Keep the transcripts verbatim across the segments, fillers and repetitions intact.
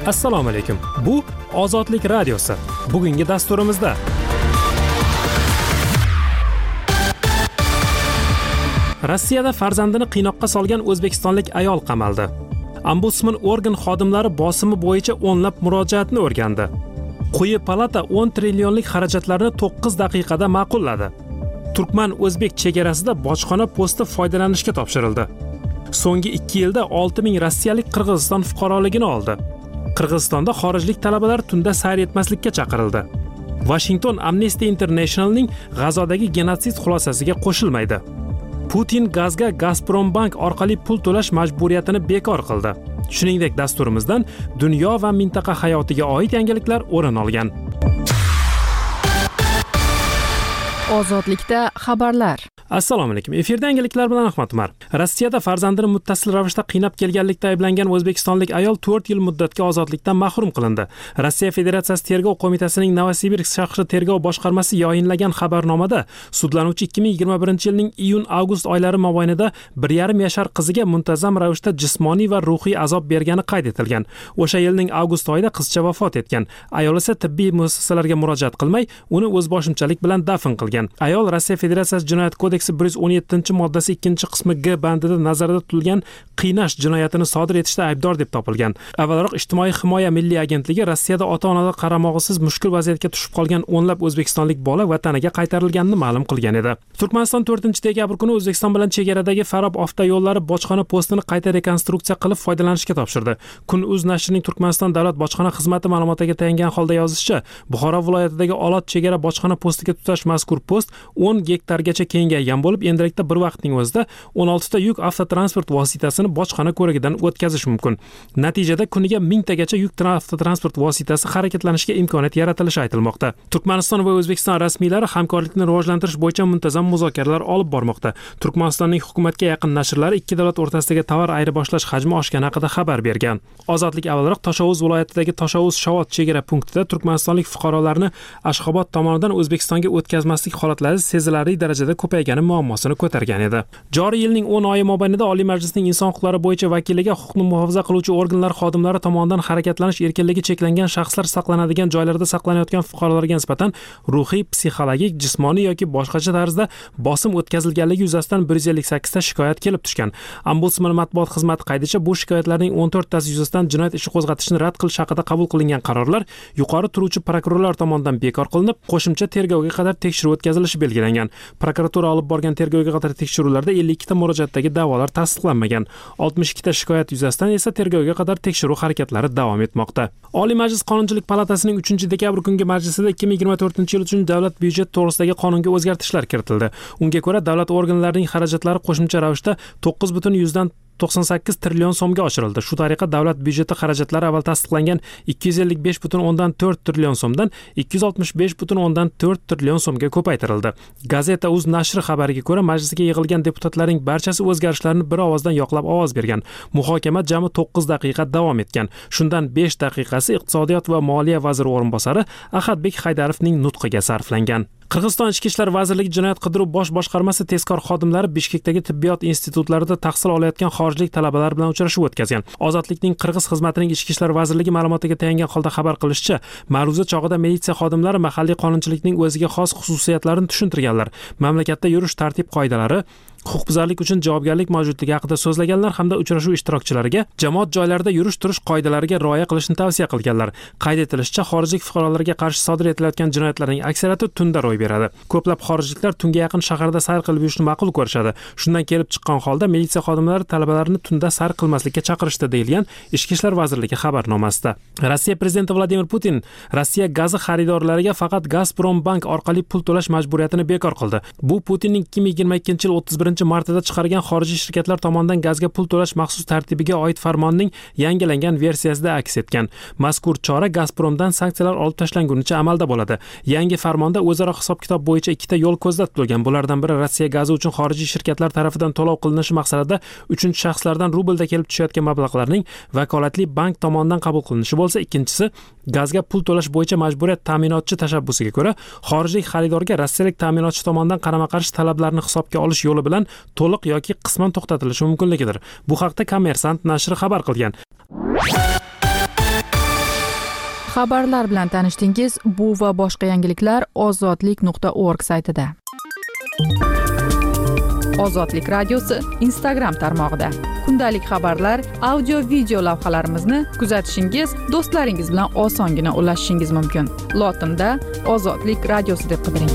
Assalomu alaykum. Bu Ozodlik radiosi. Bugungi dasturimizda Rossiyada farzandini qiynoqqa solgan o'zbekistonlik ayol qamaldi. Ombudsman organ xodimlari bosimi bo'yicha o'nlab murojaatni o'rgandi. Quyi palata o'n trillionlik xarajatlarni to'qqiz daqiqada ma'qulladi. Turkman-o'zbek chegarasida bojxona posti foydalanishga topshirildi. So'nggi ikki yilda olti ming rossiyalik Qirg'iziston fuqaroligini oldi. Qirg'izistonda xorijlik talabalar tunda sayr etmaslikka chaqirildi. Washington Amnesty International'ning G'azodagi genotsid xulosasiga qo'shilmaydi. Putin gazga Gazprombank orqali pul to'lash majburiyatini bekor qildi. Shuningdek, dasturimizdan dunyo va mintaqa hayotiga oid yangiliklar o'rin olgan. Ozodlikda xabarlar. Assalomu alaykum. Efirda yangiliklar bilan Ahmad Umar. Rossiyada farzandini muttasil ravishda qiynab kelganlikda ayblangan o'zbekistonlik ayol to'rt yil muddatga ozodlikdan mahrum qilindi. Rossiya Federatsiyasi Tergov qo'mitasining Novosibirsk shahri tergov boshqarmasi yayinlagan xabarnomada sudlanuvchi ikki ming yigirma birinchi yilning iyun-avgust oylari mobaynida bir yarim yashar qiziga muntazam ravishda jismoniy va ruhiy azob bergani qayd etilgan. O'sha yilning avgust oyida qizcha vafot etgan. Ayol esa tibbiy muassasalarga murojaat qilmay, uni o'zboshimchalik bilan dafn qilgan. Ayol Rossiya Federatsiyasi Jinoyat kodeksi bir yuz o'n yettinchi moddasi ikkinchi qismi G bandida nazarda tutilgan qiynash jinoyatini sodir etishda aybdor deb topilgan. Avvalroq Ijtimoiy himoya milliy agentligi Rossiyada ota-onalar qaramog'isiz mushkul vaziyatga tushib qolgan o'nlab o'zbekistonlik bola vataniga qaytarilganini ma'lum qilgan edi. Turkmaniston to'rtinchi dekabr kuni O'zbekiston bilan chegaradagi Farob avtoyo'llari bojxona postini qayta rekonstruksiya qilib foydalanishga topshirdi. Kun.uz nashrining Turkmaniston davlat bojxona xizmati ma'lumotiga tayangan holda yozishicha, Buxoro viloyatidagi Olot chegara bojxona postiga tutash mazkur post o'n gektargacha kengaygan bo'lib, endilikda bir vaqtning o'zida o'n oltita yuk avtotransport vositasini bojxona ko'rigidan o'tkazish mumkin. Natijada kuniga ming tagacha yuk avtotransport vositasi harakatlanishiga imkoniyat yaratilishi aytilmoqda. Turkmaniston va O'zbekiston rasmiylari hamkorlikni rivojlantirish bo'yicha muntazam muzokaralar olib bormoqda. Turkmanistonning hukumatga yaqin nashrlari ikki davlat o'rtasidagi tovar ayirboshlash hajmi oshgani haqida xabar bergan. Ozodlik avvalroq Toshovuz viloyatidagi Toshovuz-Shovot chegara punktida turkmanistonlik fuqarolarni Ashxobod tomonidan O'zbekistonga o'tkazmaslik holatlari sezilarli darajada ko'paygani muammosini ko'targan edi. Joriy yilning o'n oyi mobaynida Oliy Majlisning inson huquqlari bo'yicha vakiliga huquqni muhofaza qiluvchi organlar xodimlari tomonidan harakatlanish erkinligi cheklangan shaxslar saqlanadigan joylarda saqlanayotgan fuqarolarga nisbatan ruhiy, psixologik, jismoniy yoki boshqacha tarzda bosim o'tkazilganligi yuzasidan bir yuz ellik sakkiz ta shikoyat kelib tushgan. Ombudsman matbuot xizmati qaydicha, bu shikoyatlarning o'n to'rttasi yuzasidan jinoyat ishi qo'zg'atishni rad qilish haqida qabul qilingan qarorlar yuqori turuvchi prokurorlar tomonidan bekor qilinib, qo'shimcha tergovga qadar tekshiruv o'tkazilishi belgilangan. Prokuratura olib borgan tergovga qadar tekshiruvlarda ellik ikki ta murojaatdagi da'volar tasdiqlanmagan. oltmish ikki ta shikoyat yuzasidan esa tergovga qadar tekshiruv harakatlari davom etmoqda. Oliy Majlis Qonunchilik palatasining uchinchi dekabr kungi majlisida ikki ming yigirma to'rtinchi yil uchun davlat byudjeti to'g'risidagi qonunga o'zgartishlar kiritildi. Unga ko'ra, davlat organlarining xarajatlari qo'shimcha ravishda to'qqiz butun yuzdan to'qson sakkiz trillion so'mga oshirildi. Shu tariqa davlat byudjeti xarajatlari avval tasdiqlangan ikki yuz ellik besh butun o'ndan to'rt trillion so'mdan ikki yuz oltmish besh butun o'ndan to'rt trillion so'mga ko'paytirildi. Gazeta.uz nashri xabariga ko'ra, majlisga yig'ilgan deputatlarning barchasi o'zgarishlarni bir ovozdan yoqlab ovoz bergan. Muhokama jami to'qqiz daqiqa davom etgan. Shundan besh daqiqasi iqtisodiyot va moliya vaziri o'rinbosari Ahadbek Haydarovning nutqiga sarflangan. Qirg'iziston Ichki ishlar vazirligi jinoyat qidiruv bosh boshqarmasi tezkor xodimlari Bishkekdagi tibbiyot institutlarida tahsil olayotgan xorijlik talabalar bilan uchrashuv o'tkazgan. Ozodlikning Qirg'iz xizmatining Ichki ishlar vazirligi ma'lumotiga tayangan holda xabar qilishicha, ma'ruza chog'ida militsiya xodimlari mahalliy qonunchilikning o'ziga xos xususiyatlarini tushuntirganlar. Mamlakatda yurish tartib qoidalari, huquqbuzarlik uchun javobgarlik mavjudligi haqida so'zlaganlar hamda uchrashuv ishtirokchilariga jamoat joylarida yurish-turish qoidalariga rioya qilishni tavsiya qilganlar. Qayd etilishicha, xorijlik fuqarolarga qarshi sodir etilayotgan jinoyatlarning aksariyati tunda ro'y beradi. Ko'plab xorijliklar tunga yaqin shaharda sayr qilib yurishni ma'qul ko'rishadi. Shundan kelib chiqqan holda militsiya xodimlari talabalarni tunda sayr qilmaslikka chaqirishdi, deyilgan Ichki ishlar vazirligi xabarnomasida. Rossiya prezidenti Vladimir Putin Rossiya gazi xaridorlariga faqat Gazprombank orqali pul to'lash majburiyatini bekor qildi. Bu Putinning ikki ming yigirma ikkinchi yil o'ttiz birinchi martda chiqargan xorijiy shirkatlar tomonidan gazga pul to'lash maxsus tartibiga oid farmonning yangilangan versiyasida aks etgan. Mazkur chora Gazpromdan sanksiyalar olib tashlangunicha amalda bo'ladi. Yangi farmonda o'zaro hisob-kitob bo'yicha ikkita yo'l ko'zda tutilgan. Bulardan biri Rossiya gazi uchun xorijiy shirkatlar tarafidan to'lov qilinishi maqsadida uchinchi shaxslardan rublda kelib tushayotgan mablag'larning vakolatli bank tomonidan qabul qilinishi bo'lsa, ikkinchisi gazga pul to'lash bo'yicha majburiyat ta'minotchi tashabbusiga ko'ra xorijlik xaridorga rossiyalik ta'minotchi tomonidan qarama-qarshi talablarni hisobga olish yo'li bilan to'liq yoki qisman to'xtatilishi mumkinligidir. Bu haqda Kommersant nashri xabar qilgan. Xabarlar bilan tanishdingiz. Bu va boshqa yangiliklar ozodlik nuqta org saytida. Ozodlik radiosi Instagram tarmog'ida. Kundalik xabarlar, audio, video lavhalarimizni kuzatishingiz, do'stlaringiz bilan osongina ulashishingiz mumkin. Lotinda Ozodlik radiosi deb qidiring.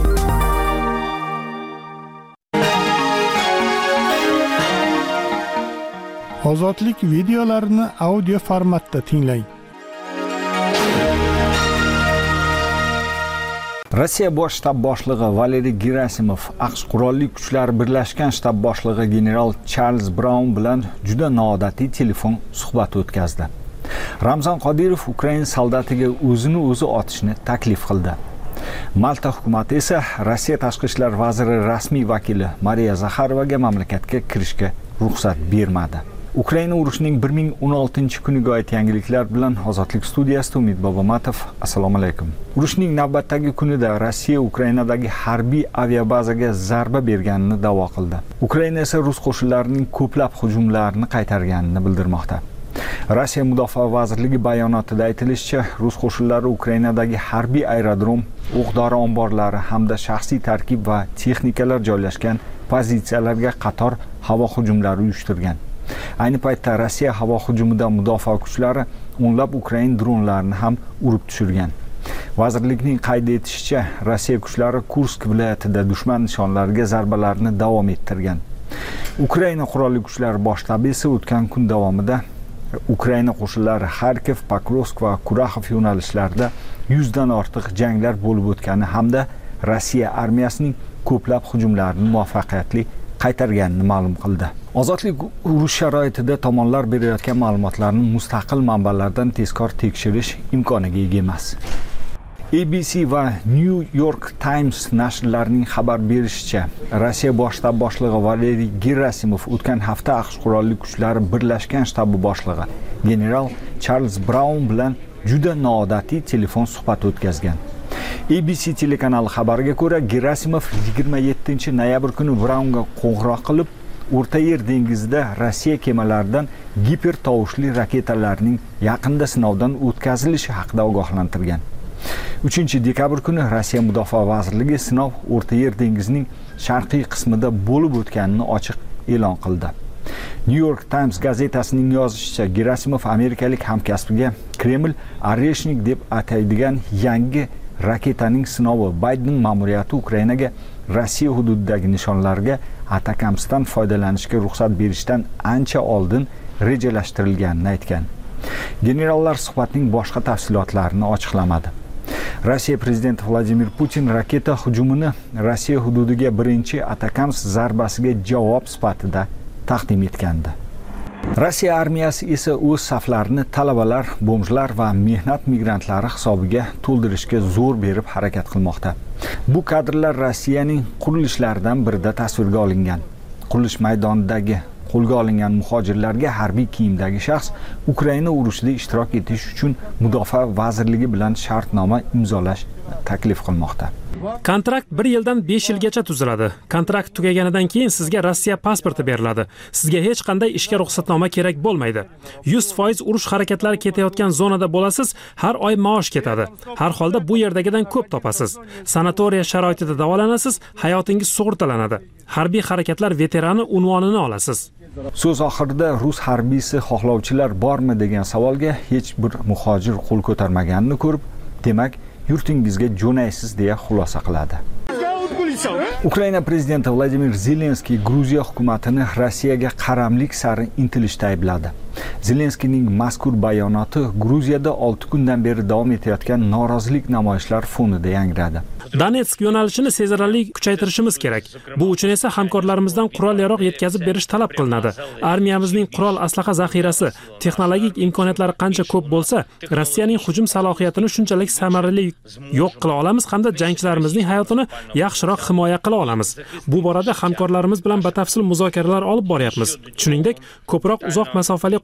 Ozodlik videolarini audio formatda tinglang. Rossiya bosh shtab boshlig'i Valeriy Gerasimov AQSh qurolli kuchlar birlashgan shtab boshlig'i general Charles Brown bilan juda noodatiy telefon suhbati o'tkazdi. Ramzan Qodirov Ukraina soldatiga o'zini o'zi otishni taklif qildi. Malta hukumati esa Rossiya tashqi ishlar vaziri rasmiy vakili Mariya Zakharovaga mamlakatga kirishga ruxsat bermadi. Ukraina urushining bir ming o'n oltinchi kuniga oid yangiliklar bilan Ozodlik studiyasida Umid Bobomatov. Assalomu alaykum. Urushning navbatdagi kunida Rossiya Ukrainadagi harbiy aviabazaga zarba berganini da'vo qildi. Ukraina esa rus qo'shinlarining ko'plab hujumlarini qaytarganini bildirmoqda. Rossiya Mudofaa vazirligi bayonotida aytilishicha, rus qo'shinlari Ukrainadagi harbiy aerodrom, o'q-dori omborlari hamda shaxsiy tarkib va texnikalar joylashgan pozitsiyalarga qator havo hujumlari uyushtirgan. Ayni paytda Rossiya havo hujumida mudofaa kuchlari o'nlab Ukrain dronlarini ham urib tushirgan. Vazirlikning qayd etishicha, Rossiya kuchlari Kursk viloyatida dushman nishonlariga zarbalarni davom ettirgan. Ukraina qurolli kuchlari bosh shtabi esa o'tgan kun davomida Ukraina qo'shinlari Kharkiv, Pokrovsk va Kuraxov yo'nalishlarida yuzdan ortiq janglar bo'lib o'tgani hamda Rossiya armiyasining ko'plab hujumlarini muvaffaqiyatli qaytarganini ma'lum qildi. Ozodlik urush sharoitida tomonlar berayotgan ma'lumotlarni mustaqil manbalardan tezkor tekshirish imkoniga ega emas. A B C va New York Times nashrlarining xabar berishicha, Rossiya bosh shtab boshlig'i Valeriy Gerasimov o'tgan hafta AQSh qurolli kuchlari birlashgan shtabi boshlig'i general Charles Brown bilan juda noodatiy telefon suhbati o'tkazgan. A B C telekanali xabariga ko'ra, Gerasimov yigirma yettinchi noyabr kuni Brownga qo'ng'iroq qilib, O'rta Yer dengizida Rossiya kemalaridan gipertovushli raketalarning yaqinda sinovdan o'tkazilishi haqida ogohlantirgan. uchinchi dekabr kuni Rossiya Mudofaa vazirligi sinov O'rta Yer dengizining sharqiy qismida bo'lib o'tganini ochiq e'lon qildi. New York Times gazetasining yozishicha, Gerasimov amerikalik hamkasbiga Kreml Oreshnik deb ataydigan yangi raketaning sinovi Bayden ma'muriyati Ukrainaga Rossiya hududidagi nishonlarga atakamsdan foydalanishga ruxsat berishdan ancha oldin rejalashtirilganini aytgan. Generallar suhbatning boshqa tafsilotlarini ochiqlamadi. Rossiya prezidenti Vladimir Putin raketa hujumini Rossiya hududiga birinchi atakams zarbasiga javob sifatida taqdim etgandi. Rossiya armiyasi esa o'z saflarini talabalar, bomjlar va mehnat migrantlari hisobiga to'ldirishga zo'r berib harakat qilmoqda. Bu kadrlar Rossiyaning qurilishlaridan birida tasvirga olingan. Qurilish maydonidagi qo'lga olingan muhojirlarga harbiy kiyimdagi shaxs Ukraina urushida ishtirok etish uchun Mudofaa vazirligi bilan shartnoma imzolash taklif qilmoqda. Kontrakt bir yildan besh yilgacha tuziladi. Kontrakt tugaganidan keyin sizga Rossiya pasporti beriladi. Sizga hech qanday ishga ruxsatnoma kerak bo'lmaydi. yuz foiz urush harakatlari ketayotgan zonada bo'lasiz, har oy maosh ketadi. Har holda bu yerdagidan ko'p topasiz. Sanatoriya sharoitida davolanasiz, hayotingiz sug'urtalanadi. Harbiy harakatlar veterani unvonini olasiz. So'z oxirida rus harbiysi xohlovchilar bormi degan savolga hech bir muhojir qo'l ko'tarmaganini ko'rib, demak, yurtingizga jo'naysiz deya xulosa qiladi. Ukraina prezidenti Vladimir Zelenskiy Gruziya hukumatini Rossiyaga qaramlik sari intilishda aybladi. Zelenskiyning mazkur bayonoti Gruziyada olti kundan beri davom etayotgan norozilik namoyishlar fonida yangradi. Donetsk yo'nalishini sezilarli kuchaytirishimiz kerak. Bu uchun esa hamkorlarimizdan qurol-yarog' yetkazib berish talab qilinadi. Armiyamizning qurol aslaha zaxirasi, texnologik imkoniyatlari qancha ko'p bo'lsa, Rossiyaning hujum salohiyatini shunchalik samarali yo'q qila olamiz hamda jangchilarimizning hayotini yaxshiroq himoya qila olamiz. Bu borada hamkorlarimiz bilan batafsil muzokaralar olib boryapmiz. Shuningdek, ko'proq uzoq masofali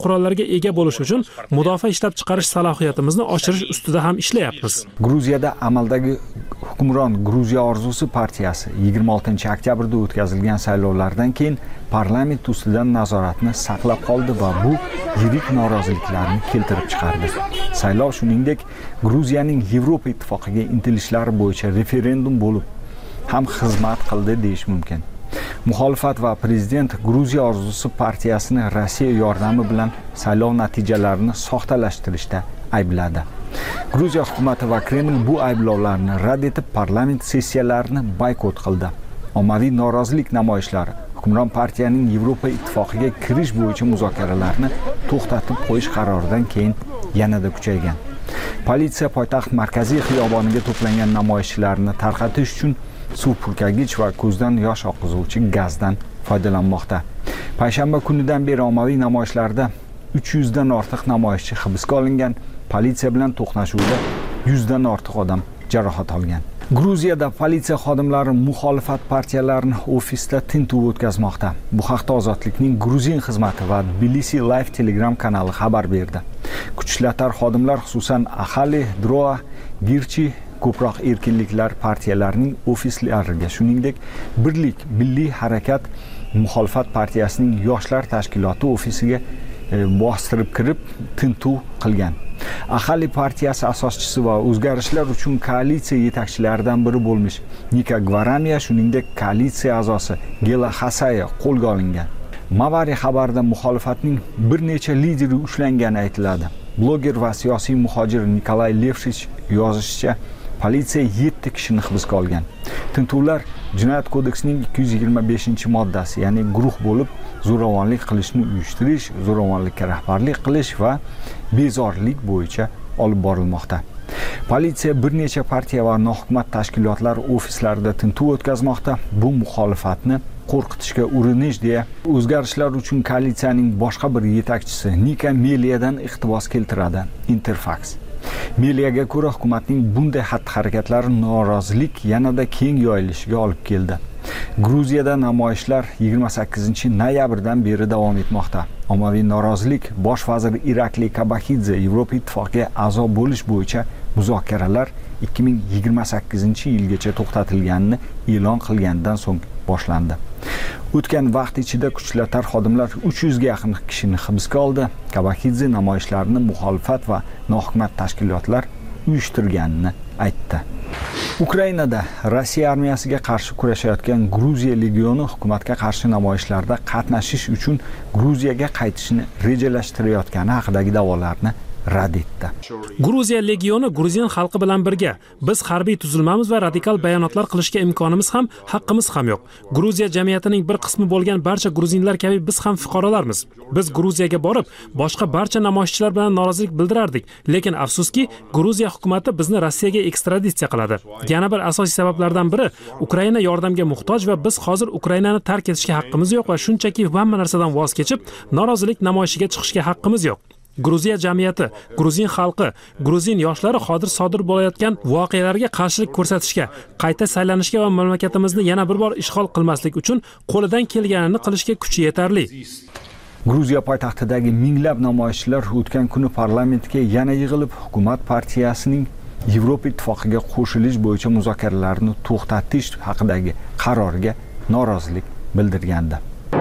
qurollarga ega bo'lish uchun mudofaa ishlab chiqarish salohiyatimizni oshirish ustida ham ishlayapmiz. Gruziyada amaldagi hukmron Gruziya orzusi partiyasi yigirma oltinchi oktyabrda o'tkazilgan saylovlardan keyin parlament ustidan nazoratni saqlab qoldi va bu yirik noroziliklarni keltirib chiqardi. Saylov shuningdek Gruziyaning Yevropa ittifoqiga intilishlari bo'yicha referendum bo'lib ham xizmat qildi deyish mumkin. Muxolifat va prezident Gruziya orzusi partiyasini Rossiya yordami bilan saylov natijalarini soxtalashtirishda aybladi. Gruziya hukumati va Kreml bu ayblovlarni rad etib parlament sessiyalarini boykot qildi. Ommaviy norozilik namoyishlari hukmron partiyaning Yevropa ittifoqiga kirish bo'yicha muzokaralarni to'xtatib qo'yish qaroridan keyin yanada kuchaygan. Politsiya poytaxt markaziy xiyoboniga to'plangan namoyishchilarni tarqatish uchun suv purkagich va ko'zdan yosh oqizuvchi gazdan foydalanmoqda. Payshanba kunidan beri ommaviy namoyishlarda uch yuz dan ortiq namoyishchi hibsga olingan, politsiya bilan to'qnashuvda yuz dan ortiq odam jarohat olgan. Gruziyada politsiya xodimlari muxolifat partiyalarini ofisda tintuv o'tkazmoqda. Bu haqda Ozodlikning Gruzin xizmati va Tbilisi Live Telegram kanali xabar berdi. Kuchlar xodimlar xususan Ahali, Droa, Girchi ko'proq erkinliklar partiyalarining ofislariga, shuningdek Birlik Milliy harakat muxolifat partiyasining yoshlar tashkiloti ofisiga bostirib kirib tintuv qilgan. Ahali partiyasi asoschisi va o'zgarishlar uchun koalitsiya yetakchilaridan biri bo'lmish Nika Gvaramiya, shuningdek koalitsiya a'zosi Gela Xasaya qo'lga olingan. Mavari xabarda muxolifatning bir necha lideri ushlangani aytiladi. Bloger va siyosiy muhojir Nikolay Levshich yozishicha, politsiya yetti kishini hibsga olgan. Tintuvlar Jinoyat kodeksining ikki yuz yigirma beshinchi moddasi, ya'ni guruh bo'lib zo'ravonlik qilishni uyushtirish, zo'ravonlikka rahbarlik qilish va bezorilik bo'yicha olib borilmoqda. Politsiya bir necha partiya va nohukumat tashkilotlar ofislarida tintuv o'tkazmoqda. Bu muxolifatni qo'rqitishga urinish deya o'zgarishlar uchun koalitsiyaning boshqa bir yetakchisi Nika Meliyadan iqtibos keltiradi Interfax. Meliyaga ko'ra, hukumatning bunday xatti-harakatlari norozilik yanada keng yoyilishiga olib keldi. Gruziyada namoyishlar yigirma sakkizinchi noyabrdan beri davom etmoqda. Ommaviy norozilik bosh vazir Irakli Kabaxidze Yevropa ittifoqiga a'zo bo'lish bo'yicha muzokaralar ikki ming yigirma sakkizinchi yilgacha to'xtatilganini e'lon qilgandan so'ng boshlandi. O'tgan vaqt ichida kuchlar xodimlar uch yuzga yaqin kishini hibsga oldi. Kabaxidze namoyishlarni muxolifat va nohukumat tashkilotlar uyushtirganini aytdi. Ukrainada Rossiya armiyasiga qarshi kurashayotgan Gruziya legioni hukumatga qarshi namoyishlarda qatnashish uchun Gruziyaga qaytishni rejalashtirayotgani haqidagi da'volarni rad etdi. Gruziya legioni Gruzin xalqi bilan birga. Biz harbiy tuzilmamiz va radikal bayonotlar qilishga imkonimiz ham, haqqimiz ham yo'q. Gruziya jamiyatining bir qismi bo'lgan barcha gruzinlar kabi biz ham fuqarolarmiz. Biz Gruziyaga borib, boshqa barcha namoyishchilar bilan norozilik bildirardik, lekin afsuski, Gruziya hukumatı bizni Rossiyaga ekstraditsiya qiladi. Yana bir asosiy sabablardan biri Ukraina yordamga muhtoj va biz hozir Ukrainani tark etishga haqqimiz yo'q va shunchaki hamma narsadan voz kechib, norozilik namoyishiga chiqishga haqqimiz yo'q. Gruziya jamiyati, Gruzin xalqi, Gruzin yoshlari hozir sodir bo'layotgan voqealarga qarshilik ko'rsatishga, qayta saylanishga va mamlakatimizni yana bir bor ishg'ol qilmaslik uchun qo'lidan kelganini qilishga kuchi yetarli. Gruziya poytaxtidagi minglab namoyishchilar o'tgan kuni parlamentga yana yig'ilib, hukumat partiyasining Yevropa ittifoqiga qo'shilish bo'yicha muzokaralarni to'xtatish haqidagi qaroriga norozilik bildirgandi.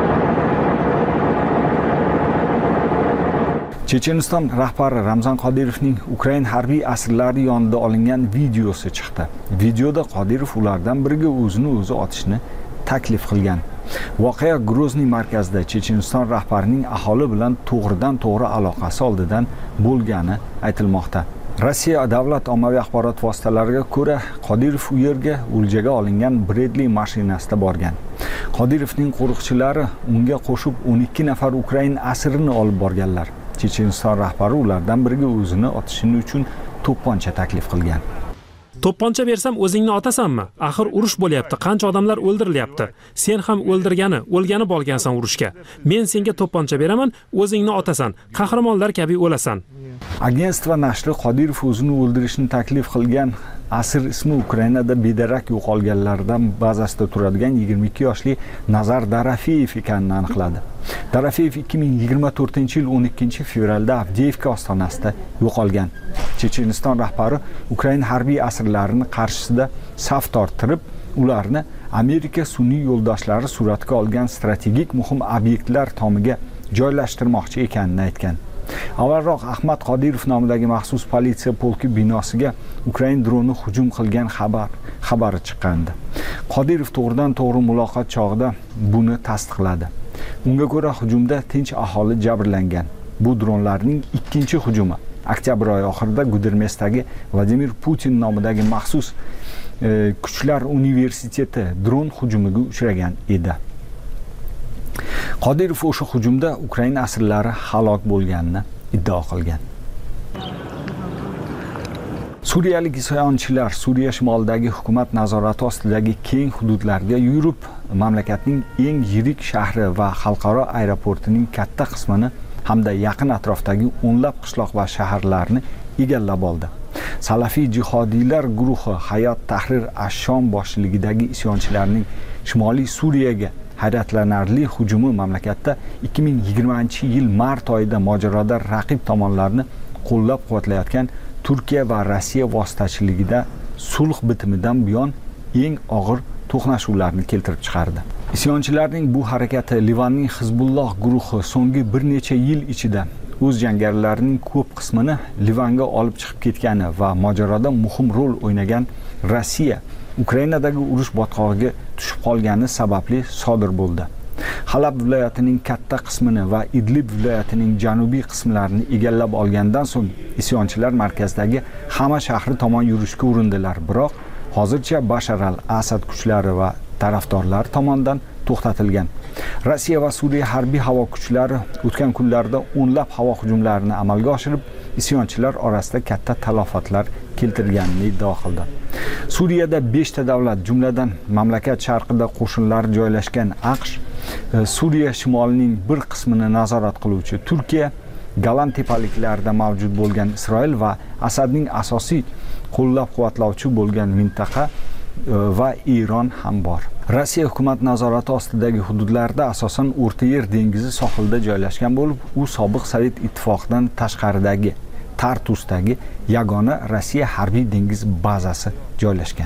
Checheniston rahbari Ramzan Qodirovning Ukrain harbiy asirlari yonida olingan videosi chiqdi. Videoda Qodirov ulardan biriga o'zini o'zi otishni taklif qilgan. Voqea Grozniy markazida Checheniston rahbarining aholi bilan to'g'ridan to'g'ri aloqasi oldidan bo'lgani aytilmoqda. Rossiya davlat ommaviy axborot vositalariga ko'ra, Qodirov u yerga o'ljaga olingan Bredli mashinasida borgan. Qodirovning qo'riqchilari unga qo'shib o'n ikki nafar Ukrain asirini olib borganlar. Checheniston rahbari ulardan biriga o'zini otishini uchun to'pponcha taklif qilgan. To'pponcha bersam o'zingni otasanmi? Axir urush bo'lyapti, qancha odamlar o'ldirilyapti. Sen ham o'ldirgani, o'lgani bo'lgansan urushga. Men senga to'pponcha beraman, o'zingni otasan, qahramonlar kabi o'lasan. Agentство nashri Qodirov o'zini o'ldirishni taklif qilgan asr ismi Ukrainada bedarak yo'qolganlardan bazasida turadigan yigirma ikki yoshli Nazar Darafeyev ekanini aniqladi. Darafeyev ikki ming yigirma to'rtinchi yil o'n ikkinchi fevralda Avdiivka ostonasida yo'qolgan. Checheniston rahbari Ukraina harbiy asirlarini qarshisida saf torttirib, ularni Amerika sun'iy yo'ldoshlari suratga olgan strategik muhim obyektlar tomiga joylashtirmoqchi ekanini aytgan. Avvalroq Ahmad Qodirov nomidagi maxsus politsiya polki binosiga Ukraina droni hujum qilgan xabar xabari chiqqandi. Qodirov to'g'ridan to'g'ri muloqot chog'ida buni tasdiqladi. Unga ko'ra hujumda tinch aholi jabrlangan. Bu dronlarning ikkinchi hujumi. Oktyabr oyi oxirida Gudermesdagi Vladimir Putin nomidagi maxsus e, kuchlar universiteti dron hujumiga uchragan edi. Qodirov o'sha hujumda Ukraina asirlari halok bo'lganini iddao qilgan. Suriyalik isyonchilar Suriya shimolidagi hukumat nazorati ostidagi keng hududlarga yurib, mamlakatning eng yirik shahri va xalqaro aeroportining katta qismini hamda yaqin atrofdagi o'nlab qishloq va shaharlarni egallab oldi. Salafiy jihodiylar guruhi Hayot Tahrir ash-Shom boshchiligidagi isyonchilarning Shimoliy Suriyaga hayratlanarli hujumi mamlakatda ikki ming yigirmanchi yil mart oyida mojaroda raqib tomonlarni qo'llab-quvvatlayotgan Turkiya va Rossiya vositachiligida sulh bitimidan buyon eng og'ir to'qnashuvlarni keltirib chiqardi. Isyonchilarning bu harakati Livanning Hizbulloh guruhi so'nggi bir necha yil ichida o'z jangarilarining ko'p qismini Livanga olib chiqib ketgani va mojaroda muhim rol o'ynagan Rossiya Ukrainadagi urush botqog'iga tushib qolgani sababli sodir bo'ldi. Halab viloyatining katta qismini va Idlib viloyatining janubiy qismlarini egallab olgandan so'ng isyonchilar markazdagi hamma shahri tomon yurishga urindilar, biroq hozircha Bashar al-Asad kuchlari va tarafdorlari tomonidan to'xtatilgan. Rossiya va Suriya harbiy havo kuchlari o'tgan kunlarda o'nlab havo hujumlarini amalga oshirib, isyonchilar orasida katta talafotlar keltirganini iddao qildi. Suriyada beshta davlat, jumladan mamlakat sharqida qo'shinlar joylashgan AQSh, Suriya shimolining bir qismini nazorat qiluvchi Turkiya, Golan tepaliklarida mavjud bo'lgan Isroil va Asadning asosiy qo'llab-quvvatlovchi bo'lgan mintaqa va Eron ham bor. Rossiya hukumat nazorati ostidagi hududlarda asosan O'rta Yer dengizi sohilida joylashgan bo'lib, u sobiq Sovet ittifoqidan tashqaridagi Tartusdagi yagona Rossiya harbiy dengiz bazasi joylashgan.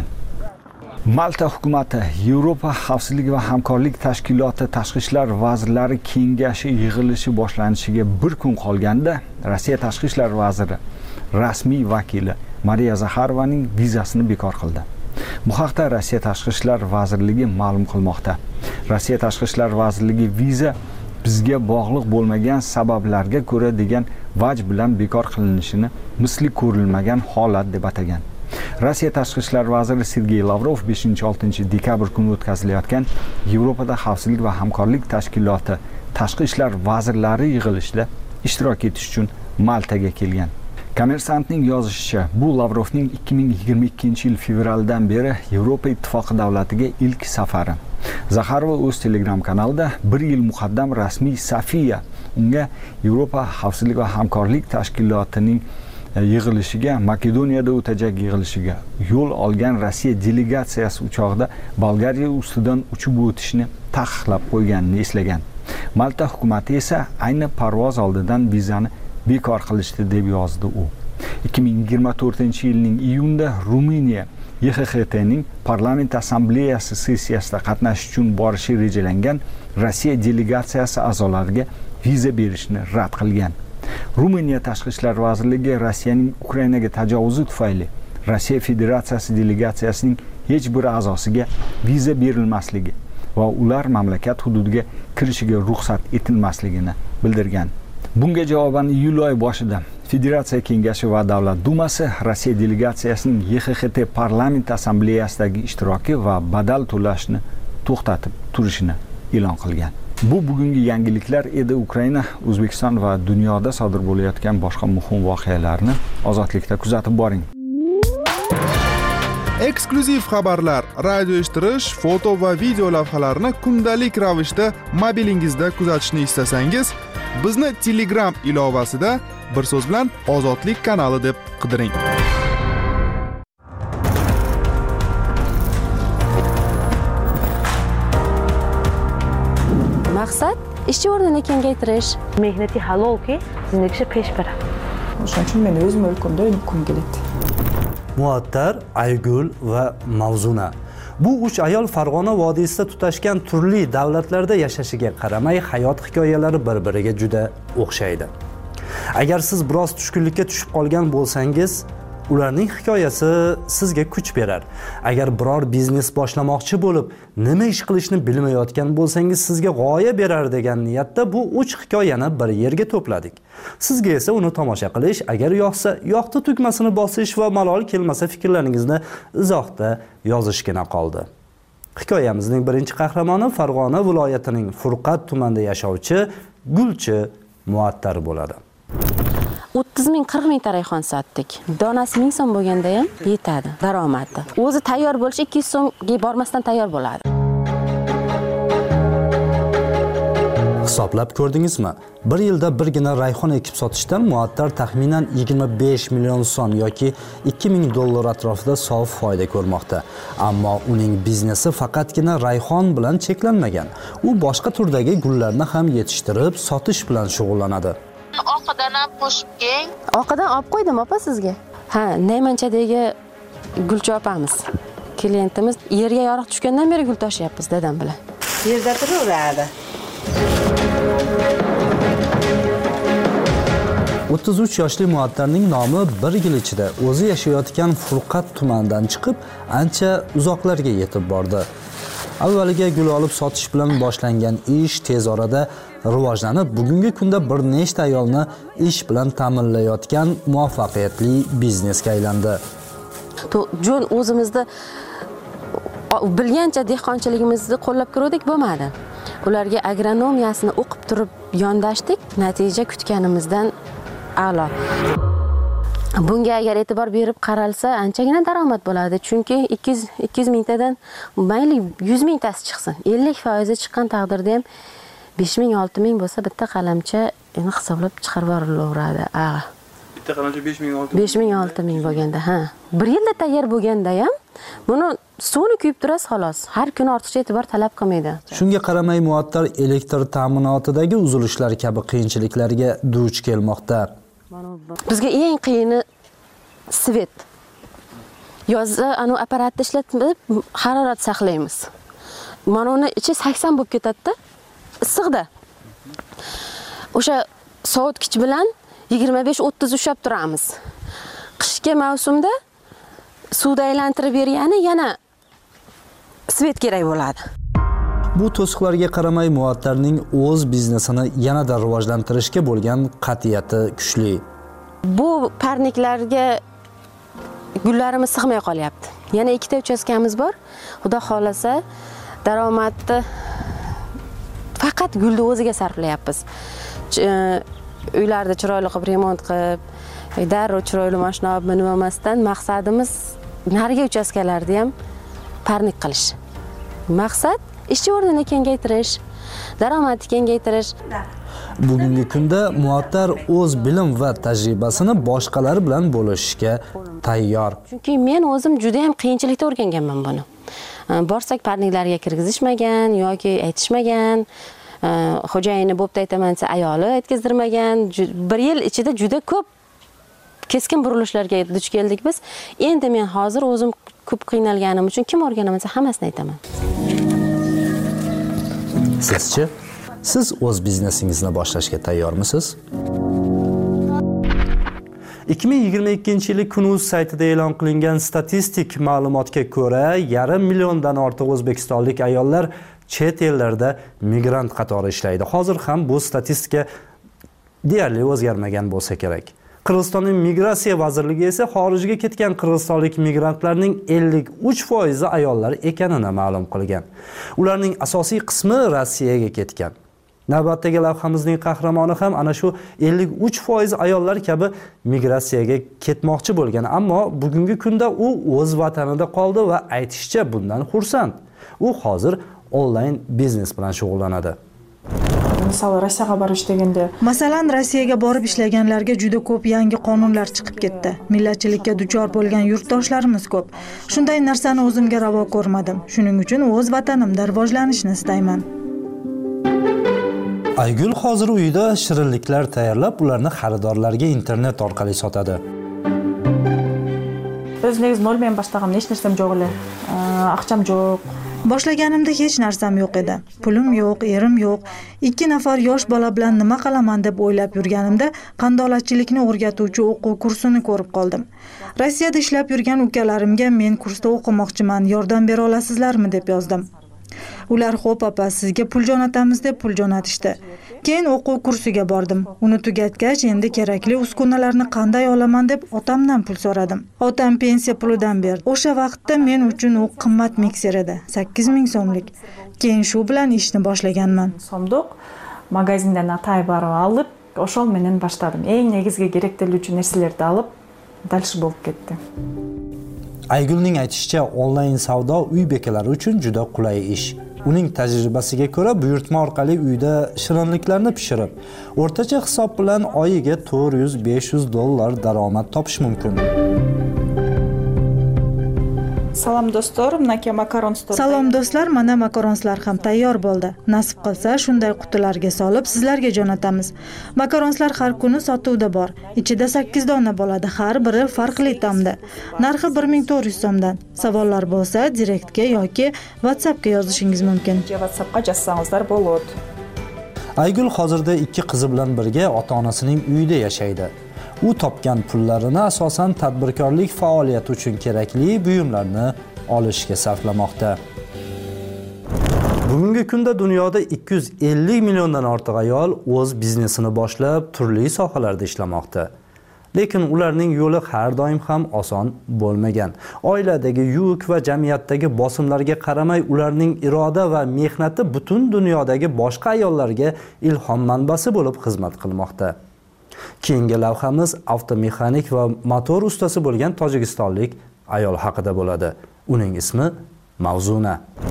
Malta hukumati Yevropa xavfsizlik va hamkorlik tashkiloti tashqi ishlar vazirlari kengashi yig'ilishi boshlanishiga bir kun qolganda Rossiya tashqi ishlar vaziri rasmiy vakili Mariya Zakharovaning vizasini bekor qildi. Bu haqda Rossiya tashqi ishlar vazirligi ma'lum qilmoqda. Rossiya tashqi ishlar vazirligi viza bizga bog'liq bo'lmagan sabablarga ko'ra degan vaj bilan bekor qilinishini misli ko'rilmagan holat deb atagan. Rossiya tashqi ishlar vaziri Sergey Lavrov beshinchi oltinchi dekabr kuni o'tkazilayotgan Yevropada xavfsizlik va hamkorlik tashkiloti tashqi ishlar vazirlari yig'ilishida ishtirok etish uchun Maltaga kelgan. Kommersantning yozishicha, bu Lavrovning ikki ming yigirma ikkinchi yil fevraldan beri Yevropa ittifoqi davlatiga ilk safari. Zakharova o'z Telegram kanalida bir yil muqaddam rasmiy Safiya unga Yevropa xavfsizlik va hamkorlik tashkilotining yig'ilishiga, Makedoniyada o'tajak yig'ilishiga yo'l olgan Rossiya delegatsiyasi uchog'ida Bolgariya ustidan uchib o'tishni taqiqlab qo'yganini eslagan. Malta hukumati esa ayni parvoz oldidan vizani bekor qilishdi deb yozdi u. ikki ming yigirma to'rtinchi yilning iyunda Ruminiya Y X X T'ning parlament assambleyasi sessiyasida qatnashish uchun borishi rejalangan Rossiya delegatsiyasi a'zolariga viza berishni rad qilgan. Ruminiya tashqi ishlar vazirligi Rossiyaning Ukrainaga tajovuzi tufayli Rossiya Federatsiyasi delegatsiyasining hech bir a'zosiga viza berilmasligi va ular mamlakat hududiga kirishiga ruxsat etilmasligini bildirgan. Bunga javoban iyul oyi boshida Federatsiya kengashi va Davlat dumasi Rossiya delegatsiyasining Y X X T parlament assambleyasidagi ishtiroki va badal to'lashni to'xtatib turishini e'lon qilgan. Bu bugungi yangiliklar edi. Ukraina, O'zbekiston va dunyoda sodir bo'layotgan boshqa muhim voqealarni ozodlikda kuzatib boring. Eksklyuziv xabarlar, radio eshittirish, foto va video lavhalarni kundalik ravishda mobilingizda kuzatishni istasangiz, bizni Telegram ilovasida bir so'z bilan Ozodlik kanali deb qidiring. Maqsad ishchi o'rnini kengaytirish. Mehnati halolki, sizni kishi pesh beradi. O'shaning uchun men o'z mulkimda uyim keladi. Muattar, Aygul va Mavzuna. Bu uch ayol Farg'ona vodiysida tutashgan turli davlatlarda yashashiga qaramay hayot hikoyalari bir-biriga juda o'xshaydi. Agar siz biroz tushkunlikka tushib qolgan bo'lsangiz, ularning hikoyasi sizga kuch berar. Agar biror biznes boshlamoqchi bo'lib, nima ish qilishni bilmayotgan bo'lsangiz, sizga g'oya berar degan niyatda bu uch hikoyani bir yerga to'pladik. Sizga esa uni tomosha qilish, agar yoqsa, yoqti tugmasini bosish va malol kelmasa fikrlaringizni izohda yozishgina qoldi. Hikoyamizning birinchi qahramoni Farg'ona viloyatining Furqat tumanida yashovchi Gulchi Muattar bo'ladi. o'ttiz ming qirq ming ta rayhon sotdik. Donasi ming so'm bo'lganda ham yetadi daromadi. O'zi tayyor bo'lish ikki yuz so'mga bormasdan tayyor bo'ladi. Hisoblab ko'rdingizmi? Bir yilda birgina rayhon ekib sotishdan Muattar taxminan yigirma besh million so'm yoki ikki ming dollar atrofida sof foyda ko'rmoqda. Ammo uning biznesi faqatgina rayhon bilan cheklanmagan. U boshqa turdagi gullarni ham yetishtirib, sotish bilan shug'ullanadi. Oqidan ham qo'shib keng. Oqidan olib qo'ydim opa sizga. Ha, Naymanchadagi Gulchi opamiz. Klientimiz yerga yoriq tushgandan beri gul tashyapmiz dadam bilan. Yerda turaveradi. o'ttiz uch yoshli Muattarning nomi bir yil ichida o'zi yashayotgan Furqat tumanidan chiqib, ancha uzoqlarga yetib bordi. Avvaliga gul olib sotish bilan boshlangan ish tez orada rivojlanib, bugungi kunda bir nechta ayolni ish bilan ta'minlayotgan muvaffaqiyatli biznesga aylandi. Jon o'zimizda bilgancha dehqonchiligimizni qo'llab ko'rdik bo'lmadi. Ularga agronomiyasini o'qib turib yondashdik, natija kutganimizdan a'lo. Bunga agar e'tibor berib qaralsa, anchagina daromad bo'ladi, chunki ikki yuz mingtadan mayli yuz mingtasi chiqsin, ellik foiz chiqqan taqdirda ham besh ming olti ming bo'lsa bitta qalamcha endi hisoblab chiqarib yuborilaveradi. A. Bitta qalamcha besh ming olti ming. besh ming olti ming bo'lganda, ha. bir yilda tayyor bo'lganda ham buni suvni kuyib turasiz xolos. Har kuni ortiqcha e'tibor talab qilmaydi. Shunga qaramay Muattar elektr ta'minotidagi uzilishlar kabi qiyinchiliklarga duch kelmoqda. Bizga eng qiyini svet. Yozda anu apparatni ishlatib harorat saqlaymiz. Mana uni ichi sakson bo'lib ketadi-da. Issiqda. O'sha sovutgich bilan yigirma besh o'ttiz ushlab turamiz. Qishki mavsumda suvda aylantirib bergani yana svet kerak bo'ladi. Bu to'siqlarga qaramay Muattarning o'z biznesini yanada rivojlantirishga bo'lgan qat'iyati kuchli. Bu parniklarga gullarimiz sig'may qolyapti. Yana ikkita uchastkamiz bor. Xudo xolasa daromadni faqat gulni o'ziga sarflayapmiz. Uylarda chiroyli qilib remont qilib, darrov chiroyli mashina olib minib olmasdan maqsadimiz narigi uchastkalarda ham parnik qilish. Maqsad ishchi o'rnini kengaytirish, daromadni kengaytirish. Bugungi kunda Muattar o'z bilim va tajribasini boshqalar bilan bo'lishishga tayyor. Chunki men o'zim juda ham qiyinchilikda o'rganganman buni. Borsak parniklarga kirgizishmagan yoki aytishmagan, xo'jayini bo'pti aytaman desa ayoli aytkizdirmagan. bir yil ichida juda ko'p keskin burilishlarga duch keldik biz. Endi men hozir o'zim ko'p qiynalganim uchun kim o'rganaman desa hammasini aytaman. Sizchi? Siz o'z biznesingizni boshlashga tayyormisiz? ikki ming yigirma ikkinchi yili Kunuz saytida e'lon qilingan statistik ma'lumotga ko'ra, yarim milliondan ortiq o'zbekistonlik ayollar chet ellarda migrant qatori ishlaydi. Hozir ham bu statistika deyarli o'zgarmagan bo'lsa kerak. Qirg'izistonning migratsiya vazirligi esa xorijga ketgan qirg'izistonlik migrantlarning ellik uch foizi ayollar ekanini ma'lum qilgan. Ularning asosiy qismi Rossiyaga ketgan. Navbatdagi lavhamizning qahramoni ham ana shu ellik uch foiz ayollar kabi migratsiyaga ketmoqchi bo'lgan, ammo bugungi kunda u o'z vatanida qoldi va aytishcha bundan xursand. U hozir onlayn biznes bilan shug'ullanadi. Misol Rossiyaga borish deganda, masalan, Rossiyaga borib ishlaganlarga juda ko'p yangi qonunlar chiqib ketdi. Millatchilikka duchor bo'lgan yurtdoshlarimiz ko'p. Shunday narsani o'zimga ravo ko'rmadim. Shuning uchun o'z vatanimda rivojlanishni istayman. Aygul hozir uyida shirinliklar tayyorlab, ularni xaridorlarga internet orqali sotadi. O'z negiz nol men boshlag'im, hech narsam yo'q edi. Aqcham yo'q. Boshlaganimda hech narsam yo'q edi. Pulim yo'q, erim yo'q. Ikki nafar yosh bola bilan nima qilaman deb o'ylab yurganimda qandolatchilikni o'rgatuvchi o'quv kursini ko'rib qoldim. Rossiyada ishlab yurgan ukalarimga men kursda o'qimoqchiman, yordam bera olasizlarmi deb yozdim. Ular xo'p opa, sizga pul jo'natamiz deb pul jo'natishdi. Keyin o'quv kursiga bordim. Uni tugatgach, endi kerakli uskunalarni qanday olaman deb otamdan pul so'radim. Otam pensiya pulidan berdi. O'sha vaqtda men uchun u qimmat mikser edi, sakkiz ming so'mlik. Keyin shu bilan ishni boshlaganman. So'mdiq magazindan atay barib olib, o'shol menen boshladim. Eng negizgi kerak bo'luvchi narsalarni olib, dalshi bo'lib ketdi. Aygulning aytishicha, onlayn savdo uy bekalari uchun juda qulay ish. Uning tajribasiga ko'ra, buyurtma orqali uyda shirinliklarni pishirib, o'rtacha hisob bilan oyiga to'rt yuz besh yuz dollar daromad topish mumkin. Salom do'stlar, menga makaron store. Salom do'stlar, mana makaronslar ham tayyor bo'ldi. Nasib qilsa, shunday qutilarga solib sizlarga jo'natamiz. Makaronslar har kuni sotuvda bor. Ichida sakkiz dona bo'ladi, har biri farqli ta'mda. Narxi bir ming to'rt yuz so'mdan. Savollar bo'lsa, direktga yoki WhatsAppga yozishingiz mumkin. WhatsAppga yozsangizlar bo'ladi. Aygul hozirda ikki qizi bilan birga ota-onasining uyida yashaydi. U topgan pullarini asosan tadbirkorlik faoliyati uchun kerakli buyumlarni olishga sarflamoqda. Bugungi kunda dunyoda ikki yuz ellik milliondan ortiq ayol o'z biznesini boshlab, turli sohalarda ishlamoqda. Lekin ularning yo'li har doim ham oson bo'lmagan. Oiladagi yuk va jamiyatdagi bosimlarga qaramay, ularning iroda va mehnati butun dunyodagi boshqa ayollarga ilhom manbasi bo'lib xizmat qilmoqda. Keyingi lavhamiz avtomexanik va motor ustasi bo'lgan tojikistonlik ayol haqida bo'ladi. Uning ismi Mavzuna.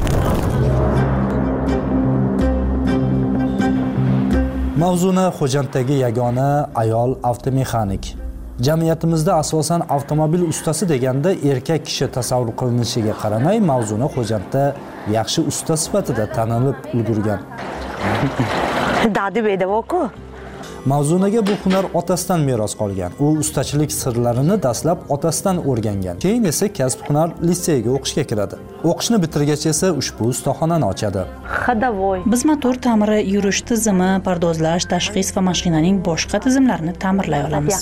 Mavzuna Xo'janddagi yagona ayol avtomexanik. Jamiyatimizda asosan avtomobil ustasi deganda erkak kishi tasavvur qilinishiga qaramay, Mavzuna Xo'jandda yaxshi usta sifatida tanilib ulgurgan. Dadi bedavoku. Mavzunaga bu hunar otasidan meros qolgan. U ustachilik sirlarini dastlab otasidan o'rgangan. Keyin esa kasb-hunar liseyga o'qishga kiradi. O'qishni bitirgach esa ushbu ustaxonani ochadi. Xadavoy. Biz motor ta'miri, yurish tizimi, pardozlash, tashxis va mashinaning boshqa tizimlarini ta'mirlay olamiz.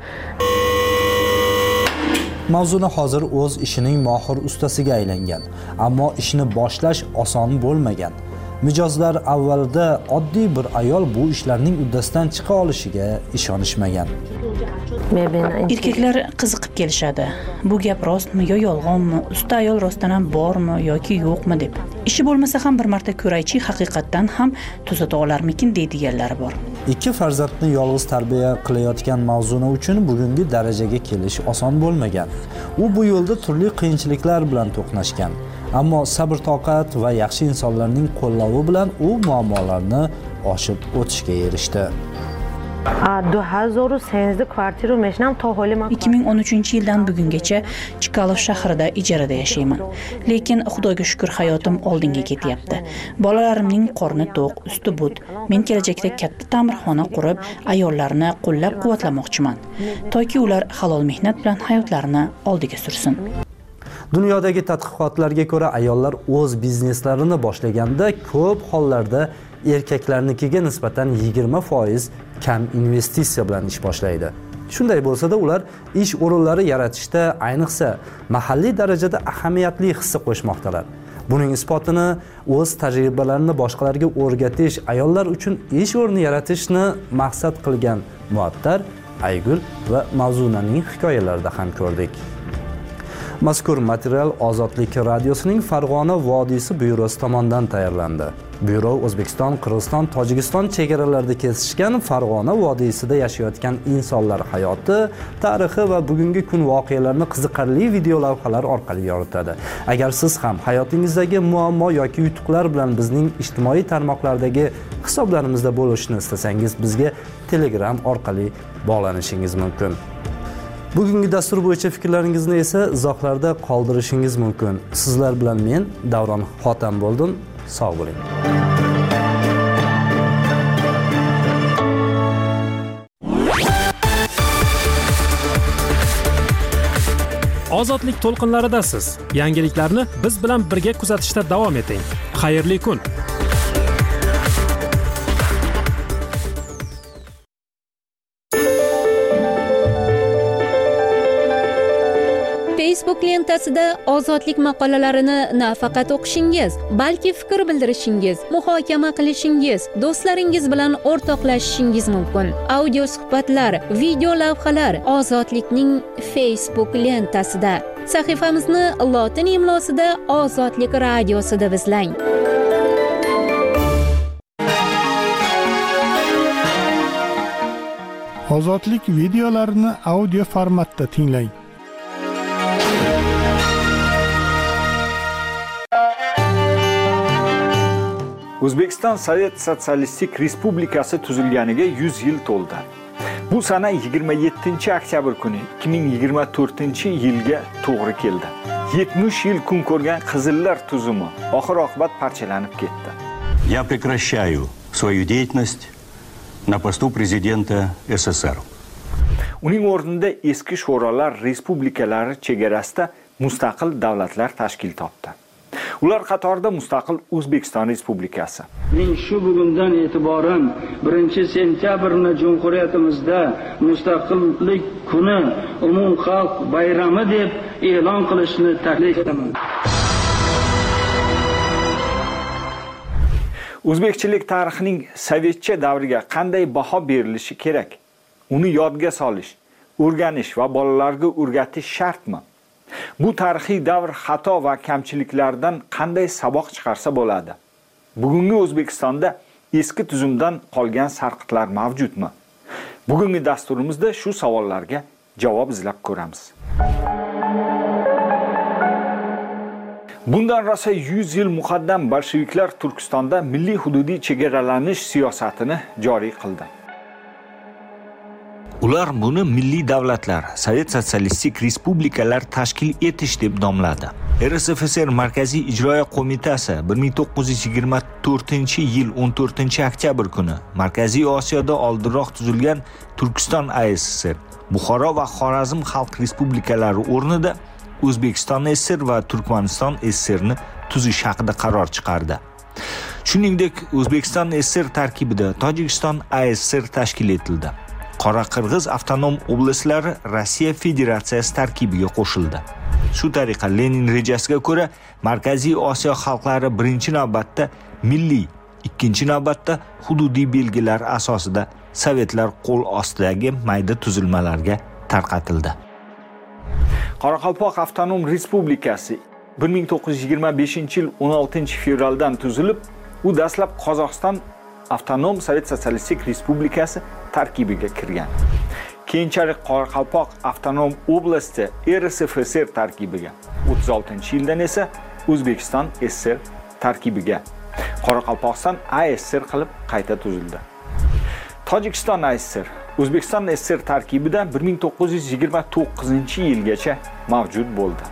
Mavzuna hozir o'z ishining mohir ustasiga aylangan, ammo ishni boshlash oson bo'lmagan. Mijozlar avvalda oddiy bir ayol bu ishlarning uddasidan chiqa olishiga ishonishmagan. Erkaklar qiziqib kelishadi. Bu gap rostmi yo yolg'onmi? Usta ayol rostdan ham bormi yoki yo'qmi deb. Ishi bo'lmasa ham bir marta ko'raychi, haqiqatdan ham tuzata olarmikin deydiganlar bor. Ikki farzandni yolg'iz tarbiya qilayotgan Mavzuna uchun bugungi darajaga kelish oson bo'lmagan. U bu yo'lda turli qiyinchiliklar bilan to'qnashgan. Ammo sabr-toqat va yaxshi insonlarning qo'llavi bilan u muammolarni oshib o'tishga erishdi. ikki ming o'n uchinchi yildan bugungacha Chkalov shahrida ijarada yashayman. Lekin Xudoga shukr, hayotim oldinga ketyapti. Bolalarimning qorni to'q, usti but. Men kelajakda katta ta'mirxona qurib, ayollarni qo'llab-quvvatlamoqchiman, toki ular halol mehnat bilan hayotlarini oldiga sursin. Dunyodagi tadqiqotlarga ko'ra, ayollar o'z bizneslarini boshlaganda ko'p hollarda erkaklarnikiga nisbatan yigirma foiz kam investitsiya bilan ish boshlaydi. Shunday bo'lsa-da, ular ish o'rinlari yaratishda, ayniqsa mahalliy darajada ahamiyatli hissa qo'shmoqdalar. Buning isbotini o'z tajribalarini boshqalarga o'rgatish, ayollar uchun ish o'rni yaratishni maqsad qilgan Muattar, Aygul va Mavzunaning hikoyalarida ham ko'rdik. Mazkur material Ozodlik radiosining Farg'ona vodiysi byurosi tomonidan tayyorlandi. Byuro O'zbekiston, Qirg'iziston, Tojikiston chegaralarida kesishgan Farg'ona vodiysida yashayotgan insonlar hayoti, tarixi va bugungi kun voqealarini qiziqarli video lavhalar orqali yoritadi. Agar siz ham hayotingizdagi muammo yoki yutuqlar bilan bizning ijtimoiy tarmoqlardagi hisoblarimizda bo'lishni istasangiz, bizga Telegram orqali bog'lanishingiz mumkin. Bugungi dastur bo'yicha fikrlaringizni esa izohlarda qoldirishingiz mumkin. Sizlar bilan men Davron Xotam bo'ldim. Sog' bo'ling. Ozodlik to'lqinlaridasiz. Yangiliklarni biz bilan birga kuzatishda davom eting. Xayrli kun. Facebook lentasida ozodlik maqolalarini nafaqat o'qishingiz, balki fikr bildirishingiz, muhokama qilishingiz, do'stlaringiz bilan o'rtoqlashishingiz mumkin. Audio suhbatlar, video lavhalar Ozodlikning Facebook lentasida. Sahifamizni lotin imlosida Ozodlik radiosida izlang. Ozodlik videolarini audio formatda tinglang. O'zbekiston Sovet Sotsialistik Respublikasi tuzilganiga yuz yil to'ldi. Bu sana yigirma yettinchi oktyabr kuni ikki ming yigirma to'rtinchi yilga to'g'ri keldi. yetmish yil kun ko'rgan Qizillar tuzumi oxir-oqibat parchalanib ketdi. Я прекращаю свою деятельность на посту президента СССР. Uning o'rnida eski sho'rolar respublikalari chegarasida mustaqil davlatlar tashkil topdi. Ular qatorida mustaqil O'zbekiston Respublikasi. Men shu bugundan e'tiboran birinchi sentyabrni Jumhuriyatimizda mustaqillik kuni umumxalq bayrami deb e'lon qilishni taklif etaman. O'zbekchilik tarixining sovetcha davriga qanday baho berilishi kerak? Uni yodga solish, o'rganish va bolalarga o'rgatish shartmi? Bu tarixiy davr xato va kamchiliklardan qanday saboq chiqarsa bo'ladi? Bugungi O'zbekistonda eski tuzumdan qolgan sarqitlar mavjudmi? Bugungi dasturimizda shu savollarga javob izlab ko'ramiz. Bundan rosa yuz yil muqaddam bolsheviklar Turkistonda milliy hududiy chegaralanish siyosatini joriy qildi. Ular buni milliy davlatlar, Sovet Sotsialistik Respublikalar tashkil etish deb nomladi. R S F S R Markaziy ijroiya qo'mitasi bir ming to'qqiz yuz yigirma to'rtinchi yil o'n to'rtinchi oktyabr kuni Markaziy Osiyoda oldinroq tuzilgan Turkiston A S S R, Buxoro va Xorazm xalq respublikalari o'rnida O'zbekiston S S R va Turkmaniston S S R ni tuzish haqida qaror chiqardi. Shuningdek, O'zbekiston S S R tarkibida Tojikiston A S S R tashkil etildi. Qoraqirg'iz avtonom oblastlari Rossiya Federatsiyasi tarkibiga qo'shildi. Shu tariqa Lenin rejasiga ko'ra Markaziy Osiyo xalqlari birinchi navbatda milliy, ikkinchi navbatda hududiy belgilar asosida sovetlar qo'l ostidagi mayda tuzilmalarga tarqatildi. Qoraqalpoq avtonom respublikasi bir ming to'qqiz yuz yigirma beshinchi yil o'n oltinchi fevraldan tuzilib, u dastlab Qozog'iston avtonom Sovet Sotsialistik Respublikasi tarkibiga kirgan. Keyinchalik Qoraqalpoq avtonom oblasti R S F S R tarkibiga, o'ttiz oltinchi yildan esa O'zbekiston S S R tarkibiga, Qoraqalpog'iston A S S R qilib qayta tuzildi. Tojikiston A S S R O'zbekiston S S R tarkibida bir ming to'qqiz yuz yigirma to'qqizinchi yilgacha mavjud bo'ldi.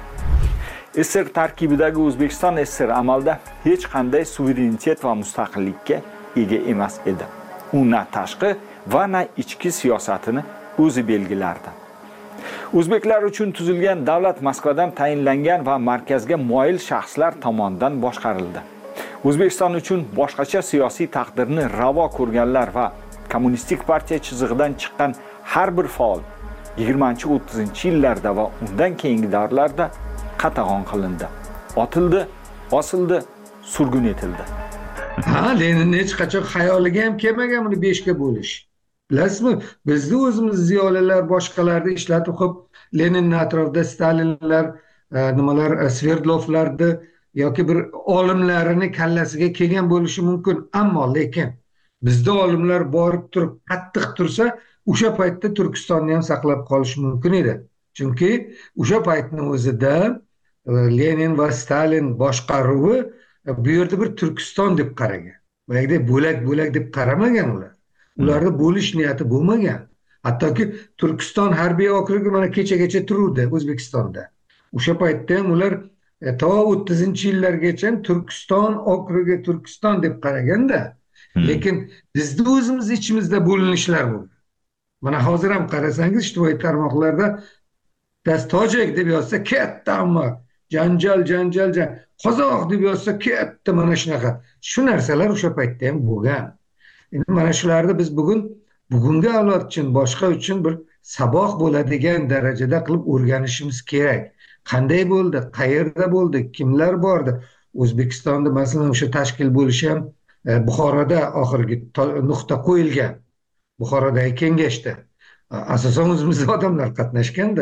S S R tarkibidagi O'zbekiston S S R amalda hech qanday suverenitet va mustaqillikka ega emas edi. U na tashqi va na ichki siyosatini o'zi belgilardi. O'zbeklar uchun tuzilgan davlat Moskvadan tayinlangan va markazga moyil shaxslar tomonidan boshqarildi. O'zbekiston uchun boshqacha siyosiy taqdirni ravo ko'rganlar va kommunistik partiya chizig'idan chiqqan har bir faol yigirmanchi o'ttizinchi yillarda va undan keyingi davrlarda qatag'on qilindi, otildi, osildi, surgun etildi. Ha, Lenin hech qachon xayoliga ham kelmagan buni beshga bo'lish. Bilasizmi, bizda o'zimiz ziyolilar boshqalarni ishlatib qo'yib, Leninning atrofida Stalinlar, nimalar, Sverdlovlarni yoki bir olimlarini kallasiga kelgan bo'lishi mumkin, ammo lekin bizda olimlar borib turib qattiq tursa, o'sha paytda Turkistonni ham saqlab qolish mumkin edi. Chunki o'sha paytning o'zida Lenin va Stalin boshqaruvi bu yerda bir Turkiston deb qaragan. Boyagida bo'lak-bo'lak deb qaramagan ular. Ularda bo'lish niyati bo'lmagan. Hattoki Turkiston harbiy okrugi mana kechagacha turuvdi O'zbekistonda. O'sha paytda ham ular to o'ttizinchi yillargacha Turkiston okrugi Turkiston deb qaraganda, lekin bizda o'zimiz ichimizda bo'linishlar bo'ldi. Mana hozir ham qarasangiz ijtimoiy tarmoqlarda das tojik deb yozsa katta amma janjal janjal jan qozoq deb yozsa katta mana shunaqa shu narsalar o'sha paytda ham bo'lgan. Endi mana shularni biz bugun bugungi avlod uchun boshqa uchun bir saboq bo'ladigan darajada qilib o'rganishimiz kerak. Qanday bo'ldi, qayerda bo'ldi, kimlar bordi? O'zbekistonda masalan o'sha tashkil bo'lishi ham Buxoroda oxirgi nuqta qo'yilgan. Buxorodagi kengashda asosan o'zimizning odamlar qatnashganda.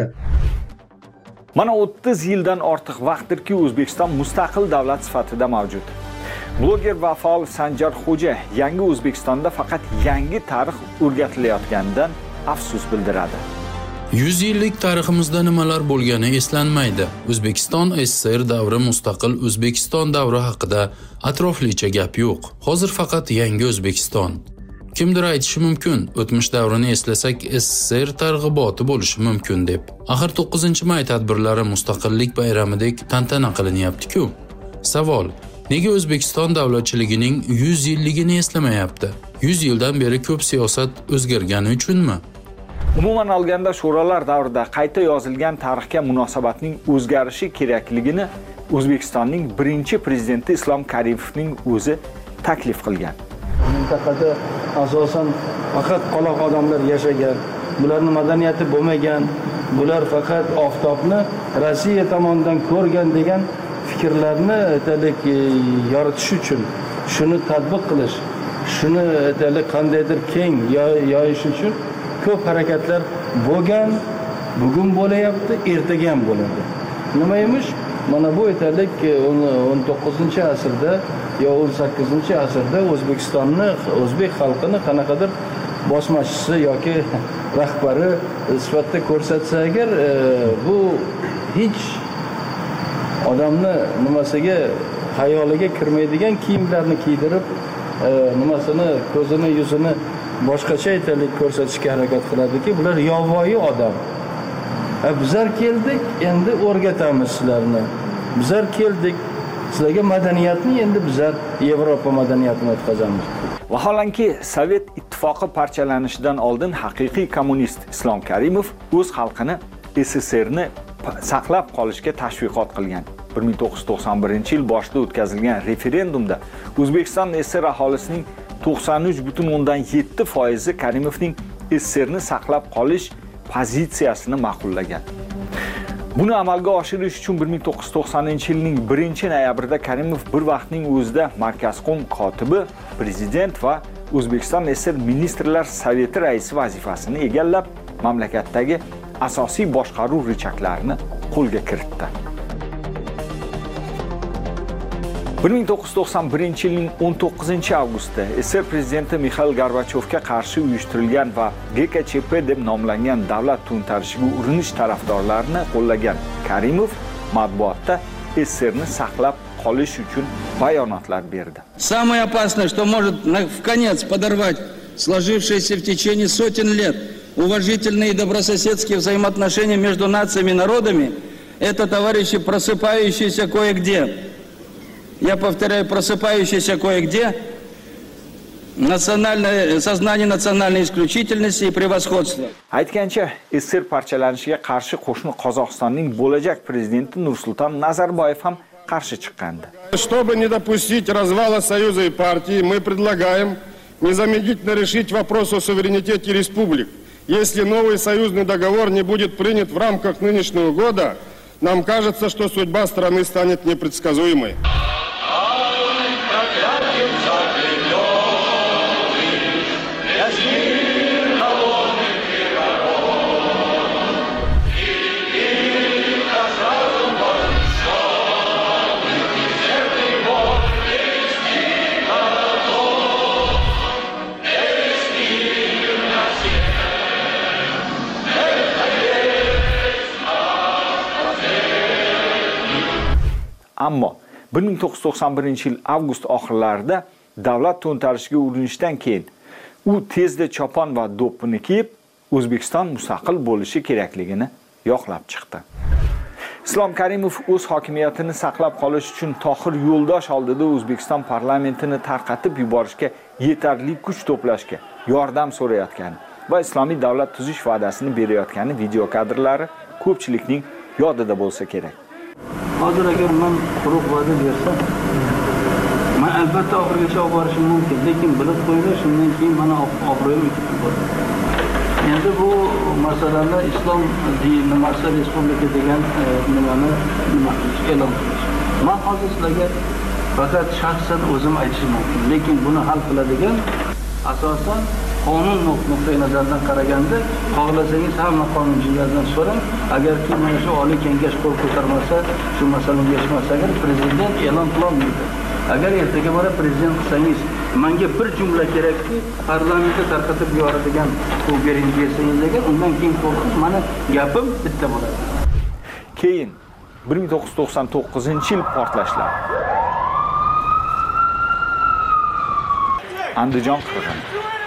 Mana o'ttiz yildan ortiq vaqtdirki O'zbekiston mustaqil davlat sifatida mavjud. Bloger va faol Sanjar Xo'ja yangi O'zbekistonda faqat yangi tarix o'rgatilayotganidan afsus bildiradi. yuz yillik tariximizda nimalar bo'lgani eslanmaydi. O'zbekiston S S R davri mustaqil O'zbekiston davri haqida atroflicha gap yo'q. Hozir faqat yangi O'zbekiston. Kimdir aytishi mumkin, o'tmish davrini eslasak S S R targ'iboti bo'lishi mumkin deb. Axir to'qqizinchi may tadbirlari mustaqillik bayramidek tantana qilinyapti-ku. Savol: nega O'zbekiston davlatchiligining yuz yilligini eslamayapti? yuz yildan beri ko'p siyosat o'zgargani uchunmi? Umuman olganda sho'rolar davrida qayta yozilgan tarixga munosabatning o'zgarishi kerakligini O'zbekistonning birinchi prezidenti Islom Karimovning o'zi taklif qilgan. Mintaqada asosan faqat qoloq odamlar yashagan, bularning madaniyati bo'lmagan, bular faqat oftobni Rossiya tomonidan ko'rgan degan fikrlarni aytalik yoritish uchun, shuni tatbiq qilish, shuni aytalik qandaydir keng yoyish uchun ko'p harakatlar bo'lgan, bugun bo'layapti, ertaga ham bo'ladi. Nima emish? Mana bu aytalik o'n to'qqizinchi asrda yo o'n sakkizinchi asrda O'zbekistonni, o'zbek xalqini qanaqadir bosmachisi yoki rahbari sifatida ko'rsatsa agar, bu hech odamni nimasiga, xayoliga kirmaydigan kiyimlarni kiydirib, nimasini, ko'zini, yuzini boshqacha aytalik ko'rsatishga harakat qiladiki, bular yovvoyi odam. Bizlar keldik, endi o'rgatamiz sizlarni. Bizlar keldik, sizlarga madaniyatni endi bizlar Yevropa madaniyatini o'tkazamiz. Vaholanki Sovet ittifoqi parchalanishidan oldin haqiqiy kommunist Islom Karimov o'z xalqini S S R ni saqlab qolishga tashviqot qilgan. bir ming to'qqiz yuz to'qson birinchi yil boshida o'tkazilgan referendumda O'zbekiston S S R aholisining to'qson uch butun o'ndan yetti foizi Karimovning S S R ni saqlab qolish pozitsiyasini ma'qullagan. Buni amalga oshirish uchun bir ming to'qqiz yuz to'qsoninchi yilning birinchi noyabrida Karimov bir vaqtning o'zida Markazqo'm kotibi, prezident va O'zbekiston S S R ministrlar soveti raisi vazifasini egallab, mamlakatdagi asosiy boshqaruv richaklarini qo'lga kiritdi. bir ming to'qqiz yuz to'qson birinchi yilning o'n to'qqizinchi avgustida S S R prezidenti Mixail Gorbachyovga qarshi uyushtirilgan va G K Ch P deb nomlangan davlat to'ntarishiga urinish tarafdorlarini qo'llagan Karimov matbuotda S S R ni saqlab qolish uchun bayonotlar berdi. Самое опасное, что может в конец подорвать сложившиеся в течение сотен лет уважительные и добрососедские взаимоотношения между нациями и народами, это, товарищи, просыпающиеся кое-где. Я повторяю, просыпающийся кое-где национальное сознание национальной исключительности и превосходства. Aytgancha, S S R parchalanishiga qarshi qo'shni Qozog'istonning bo'lajak prezidenti Nursulton Nazarboyev ham qarshi chiqqandi. Чтобы не допустить развала Союза и партии, мы предлагаем незамедлительно решить вопрос о суверенитете республик. Если новый союзный договор не будет принят в рамках нынешнего года, нам кажется, что судьба страны станет непредсказуемой. Ammo bir ming to'qqiz yuz to'qson birinchi yil avgust oxirlarida davlat to'ntarishiga urinishdan keyin u tezda chopon va do'ppini kiyib O'zbekiston mustaqil bo'lishi kerakligini yoqlab chiqdi. Islom Karimov o'z hokimiyatini saqlab qolish uchun Tohir Yo'ldosh oldida O'zbekiston parlamentini tarqatib yuborishga yetarli kuch to'plashga yordam so'rayotgani va islomiy davlat tuzish va'dasini berayotgani video kadrlari ko'pchilikning yodida bo'lsa kerak. Hozir agar men quruq va'da bersam, men albatta oxirigacha olib borishim mumkin, lekin bilib qo'yinglar, shundan keyin mana obro'yim ketib boradi. Endi bu masalalar islom dini maqsad respublika degan nimani nima qilish e'lon qilish. Men hozir sizlarga faqat shaxsan o'zim aytishim mumkin, lekin buni hal qiladigan asosan qonun nuqtai nazaridan qaraganda, xohlasangiz hamma qonunchilardan so'rang, agarki mana shu oliy kengash qo'l ko'tarmasa, shu masalani yechmasa, agar prezident e'lon qilolmaydi. Agar ertaga bora prezident qilsangiz, menga bir jumla kerakki, parlamentda tarqatib yuboradigan bu bering bersangiz agar, undan keyin qo'rqib, mana gapim bitta bo'ladi. Keyin bir ming to'qqiz yuz to'qson to'qqizinchi yil portlashlar. Andijon qirg'ini.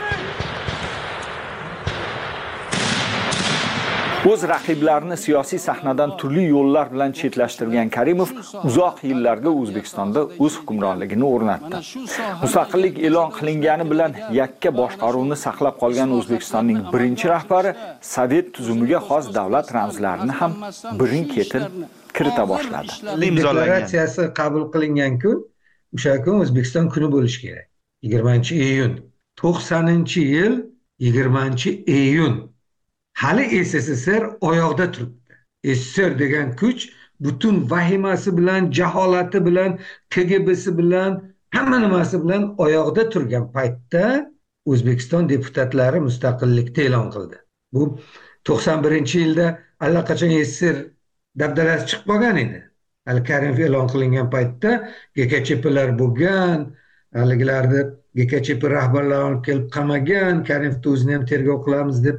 O'z raqiblarini siyosiy sahnadan turli yo'llar bilan chetlashtirgan Karimov uzoq yillarga O'zbekistonda o'z hukmronligini o'rnatdi. Mustaqillik e'lon qilingani bilan yakka boshqaruvni saqlab qolgan O'zbekistonning birinchi rahbari Sovet tuzumiga xos davlat ramzlarini ham birin-ketin kirita boshladi. Deklaratsiyasi qabul qilingan kun, o'sha kun O'zbekiston kuni bo'lishi kerak. yigirmanchi iyun. to'qsoninchi yil yigirmanchi iyun. Hali S S S R oyoqda turibdi. S S R degan kuch butun vahimasi bilan, jaholati bilan, K G B'si bilan, hamma nimasi bilan oyoqda turgan paytda O'zbekiston deputatlari mustaqillikni e'lon qildi. Bu to'qson birinchi yilda allaqachon S S R dabdalasi chiqib qolgan edi. Hali Karimov e'lon qilingan paytda G K Ch P'lar bo'lgan, haligilarni G K Ch P rahbarlari olib kelib qamagan, Karimovni o'zini ham tergov qilamiz deb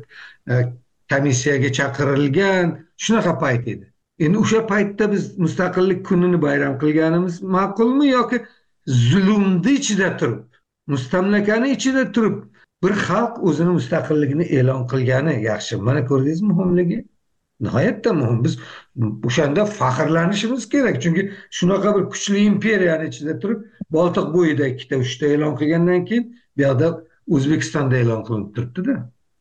komissiyaga chaqirilgan, shunaqa payt edi. Endi o'sha paytda biz mustaqillik kunini bayram qilganimiz ma'qulmi yoki zulmni ichida turib, mustamlakani ichida turib bir xalq o'zini mustaqilligini e'lon qilgani yaxshi? Mana ko'rdingizmi muhimligi? Nihoyatda muhim. Biz o'shanda faxrlanishimiz kerak, chunki shunaqa bir kuchli imperiyani ichida turib, Boltiq bo'yida ikkita, uchta e'lon qilgandan keyin bu yoqda O'zbekistonda e'lon qilinib turibdi-da.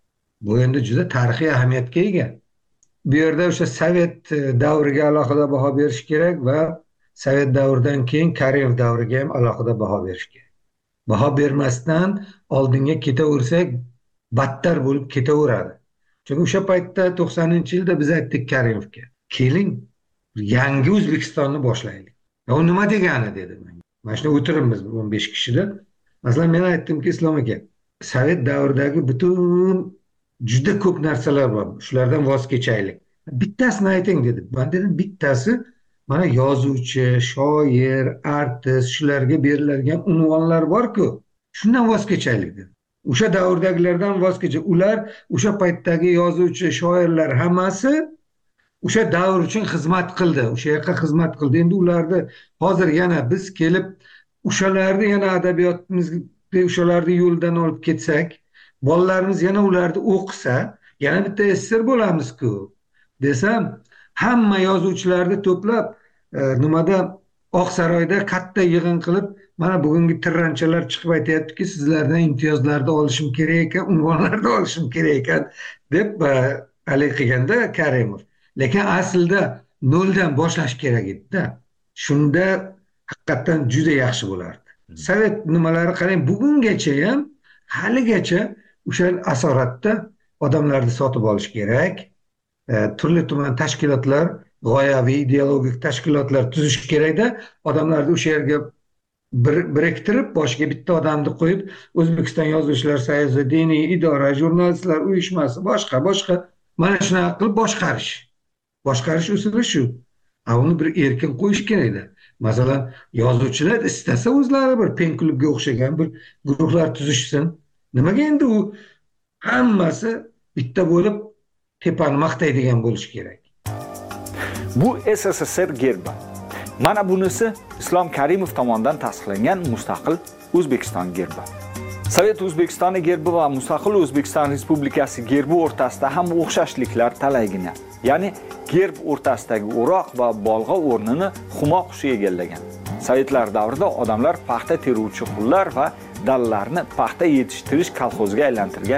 Bu endi juda tarixiy ahamiyatga ega. Bu yerda o'sha Sovet davriga alohida baho berish kerak va Sovet davridan keyin Karimov davriga ham alohida baho berish kerak. Baho bermasdan oldinga ketaversak, battar bo'lib ketaveradi. Chunki o'sha paytda to'qsoninchi yilda biz aytdik Karimovga, keling, yangi O'zbekistonni boshlaylik. U nima degani dedi menga. Mana shunda o'tiribmiz o'n besh kishida. Masalan, men aytdimki, Islom aka, Sovet davridagi butun juda ko'p narsalar bor. Shulardan voz kechaylik. Bittasini ayting dedi. Men dedim, bittasi mana yozuvchi, shoir, artist, shularga beriladigan unvonlar bor-ku, shundan voz kechaylik dedi. O'sha davrdagilardan voz kechib, ular o'sha paytdagi yozuvchi, shoirlar hammasi o'sha davr uchun xizmat qildi, o'sha yoqqa xizmat qildi. Endi ularni hozir yana biz kelib o'shalarni yana adabiyotimizga o'shalarni yo'ldan olib ketsak, bolalarimiz yana ularni o'qisa, yana bitta S S R bo'lamiz-ku desam, hamma yozuvchilarni to'plab e, nimada Oqsaroyda katta yig'in qilib, mana bugungi tirranchalar chiqib aytayaptiki, sizlardan imtiyozlarni olishim kerak ekan, unvonlarni olishim kerak ekan deb hali qilganda Karimov. Lekin aslida noldan boshlash kerak edi-da. Shunda haqiqatan juda yaxshi bo'lardi. Sovet nimalari qarang, bugungacha ham haligacha o'sha asoratda odamlarni sotib olish kerak. E, turli tuman tashkilotlar, g'oyaviy ideologik tashkilotlar tuzish kerakda, odamlarni o'sha yerga bir biriktirib, boshiga bitta odamni qo'yib, O'zbekiston Yozuvchilar soyuzi, diniy idora, jurnalistlar uyushmasi, boshqa boshqa mana shunaqa qilib boshqarish. Boshqarish usuli shu. A uni bir erkin qo'yish kerakda. Masalan, yozuvchilar istasa o'zlari bir pen klubga o'xshagan bir guruhlar tuzishsin. Nimaga endi u hammasi bitta bo'lib tepani maqtaydigan bo'lish kerak. Bu S S S R gerbi. Mana bunisi Islom Karimov tomonidan tasdiqlangan mustaqil O'zbekiston gerbi. Sovet O'zbekistoni gerbi va mustaqil O'zbekiston Respublikasi gerbi o'rtasida ham o'xshashliklar talaygina. Ya'ni gerb o'rtasidagi o'roq va bolg'a o'rnini xumo qushi egallagan. Sovetlar davrida odamlar paxta teruvchi qullar va dallarni paxta yetishtirish kolxoziga aylantirgan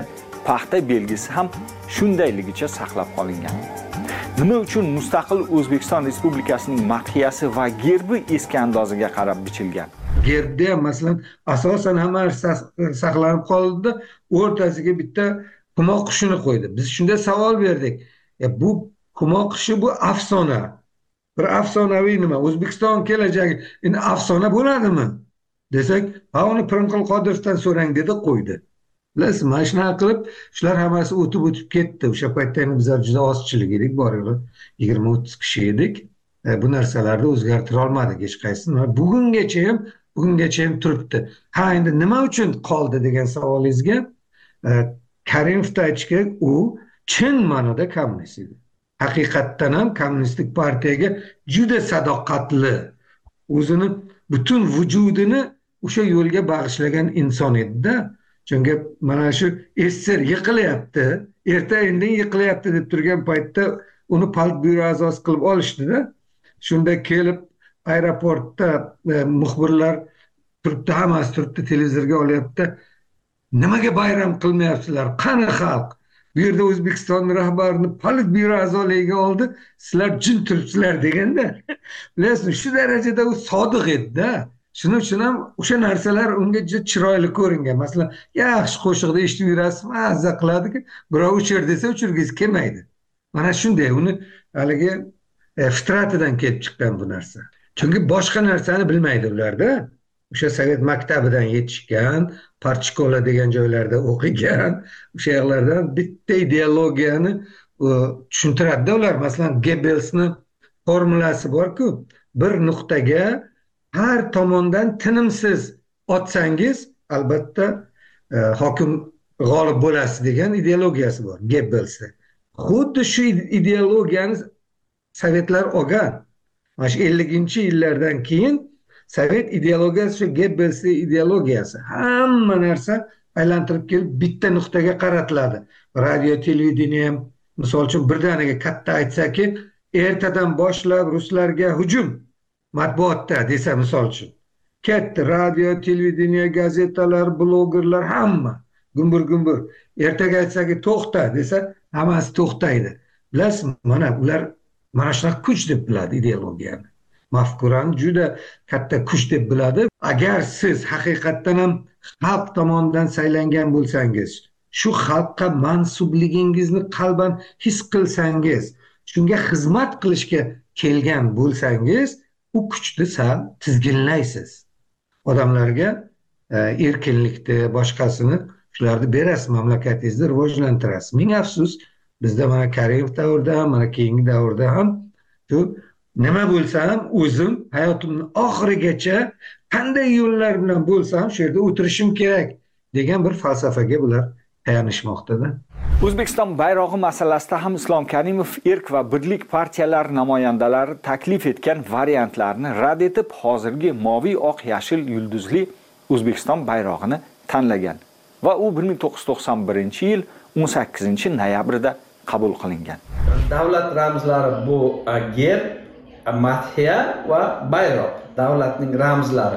paxta belgisi ham shundayligicha saqlab qolingan. Nima uchun mustaqil O'zbekiston Respublikasining madhiyasi va gerbi eski andozaga qarab bichilgan? Gerbda ham masalan asosan hamma saqlanib qoldi, o'rtasiga bitta qumoq qushini qo'ydi. Biz shunda savol berdik. E bu qumoq qushi bu afsona. Bir afsonaviy nima? O'zbekiston kelajagi endi afsona bo'ladimi? Desak, ha uni Pirimqul Qodirovdan so'rang dedi, qo'ydi. Bilasizmi, mana shunaqa qilib, shular hammasi o'tib o'tib ketdi. O'sha paytda bizlar juda ozchilik edik, bor yo'g'i yigirma o'ttiz kishi edik. E, bu narsalarni o'zgartira olmadik hech qaysini. Bugungacha ham bugungacha ham turibdi. Ha, endi nima uchun qoldi degan savolingizga e, Karimovda aytish kerak, u chin ma'noda kommunist edi. Haqiqatdan ham kommunistik partiyaga juda sadoqatli, o'zini butun vujudini o'sha yo'lga bag'ishlagan inson edi-da. Chunki mana shu S S R yiqilyapti, erta indin yiqilyapti deb turgan paytda uni Politbyuro a'zosi qilib olishdi-da. Shunda kelib aeroportda e, muxbirlar turibdi, hammasi turibdi, televizorga olyapti. Nimaga bayram qilmayapsizlar? Qani xalq? Bu yerda O'zbekiston rahbarini Politbyuro a'zoligiga oldi, sizlar jin turibsizlar deganda. Bilasizmi, shu darajada u sodiq edi-da. Shuning uchun ham o'sha narsalar unga juda chiroyli ko'ringan. Masalan, yaxshi qo'shiqda eshitib yurasiz, mazza qiladiki, birov o'chir desa o'chirgingiz kelmaydi. Mana shunday uni haligi e, fitratidan kelib chiqqan bu narsa. Chunki boshqa narsani bilmaydi ularda. O'sha Sovet maktabidan yetishgan, Parchkola degan joylarda o'qigan, o'sha yerlardan bitta ideologiyani tushuntiradi ular. Masalan, Goebbelsning formulasi bor-ku, bir nuqtaga har tomondan tinimsiz otsangiz, albatta e, hokim g'olib bo'lasiz degan ideologiyasi bor Goebbelsda. Xuddi shu ideologiyani Sovetlar olgan. Mana shu elliginchi yillardan keyin Sovet ideologiyasi shu Goebbelsning ideologiyasi. Hamma narsa aylantirib kelib bitta nuqtaga qaratiladi. Radio, televideniya ham misol uchun birdaniga katta aytsaki, ertadan boshlab ruslarga hujum matbuotda desa misol uchun. Katta radio, televideniya, gazetalar, blogerlar hamma gumbur-gumbur. Ertaga aytsaki to'xta desa, hammasi to'xtaydi. Bilasizmi, mana ular mana shunaqa kuch deb biladi ideologiyani. Mafkurani juda katta kuch deb biladi. Agar siz haqiqatdan ham xalq tomonidan saylangan bo'lsangiz, shu xalqqa mansubligingizni qalban his qilsangiz, shunga xizmat qilishga kelgan bo'lsangiz, u kuchni sal tizginlaysiz. Odamlarga e, erkinlikni, boshqasini shularni berasiz, mamlakatingizni rivojlantirasiz. Ming afsus, bizda mana Karimov davrida ham, mana keyingi davrda ham shu nima bo'lsa ham o'zim hayotimning oxirigacha qanday yo'llar bilan bo'lsa ham shu yerda o'tirishim kerak degan bir falsafaga bular tayanishmoqda-da. O'zbekiston bayrog'i masalasida ham Islom Karimov Erk va Birlik partiyalari namoyandalari taklif etgan variantlarni rad etib, hozirgi moviy, oq, yashil yulduzli O'zbekiston bayrog'ini tanlagan va u bir ming to'qqiz yuz to'qson birinchi yil o'n sakkizinchi noyabrida qabul qilingan. Davlat ramzlari bu gerb, madhiya va bayroq, davlatning ramzlari.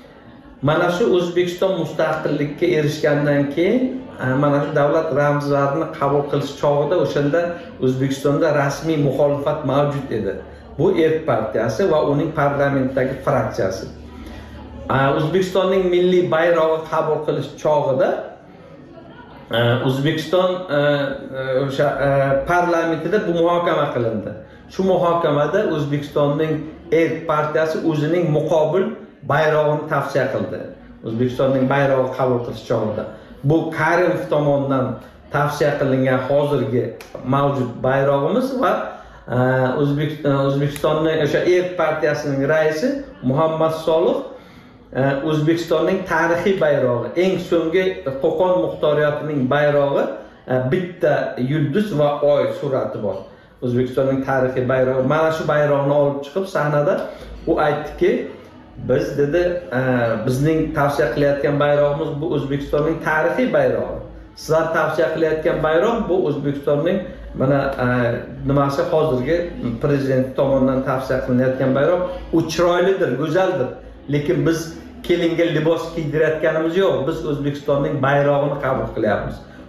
Mana shu O'zbekiston mustaqillikka erishgandan keyin mana shu davlat ramzlarini qabul qilish chog'ida o'shanda O'zbekistonda rasmiy muxolifat mavjud edi. Bu Erk partiyasi va uning parlamentdagi fraksiyasi. O'zbekistonning milliy bayrog'i qabul qilish chog'ida O'zbekiston o'sha parlamentida bu muhokama qilindi. Shu muhokamada O'zbekistonning Erk partiyasi o'zining muqobil bayrog'ini tavsiya qildi. O'zbekistonning bayrog'i qabul qilish chog'ida. Bu Karimov tomonidan tavsiya qilingan hozirgi mavjud bayrog'imiz va O'zbekiston O'zbekistonning o'sha Erk partiyasining raisi Muhammad Solih O'zbekistonning tarixiy bayrog'i, eng so'nggi Qo'qon muxtoriyotining bayrog'i, bitta yulduz va oy surati bor. O'zbekistonning tarixiy bayrog'i. Mana shu bayroqni olib chiqib sahnada u aytdiki, biz dedi, bizning tavsiya qilayotgan bayrog'imiz bu O'zbekistonning tarixiy bayrog'i. Sizlar tavsiya qilayotgan bayroq bu O'zbekistonning mana nimasi hozirgi prezident tomonidan tavsiya qilinayotgan bayroq. U chiroylidir, go'zaldir. Lekin biz kelinga libos kiydirayotganimiz yo'q. Biz O'zbekistonning bayrog'ini qabul qilyapmiz.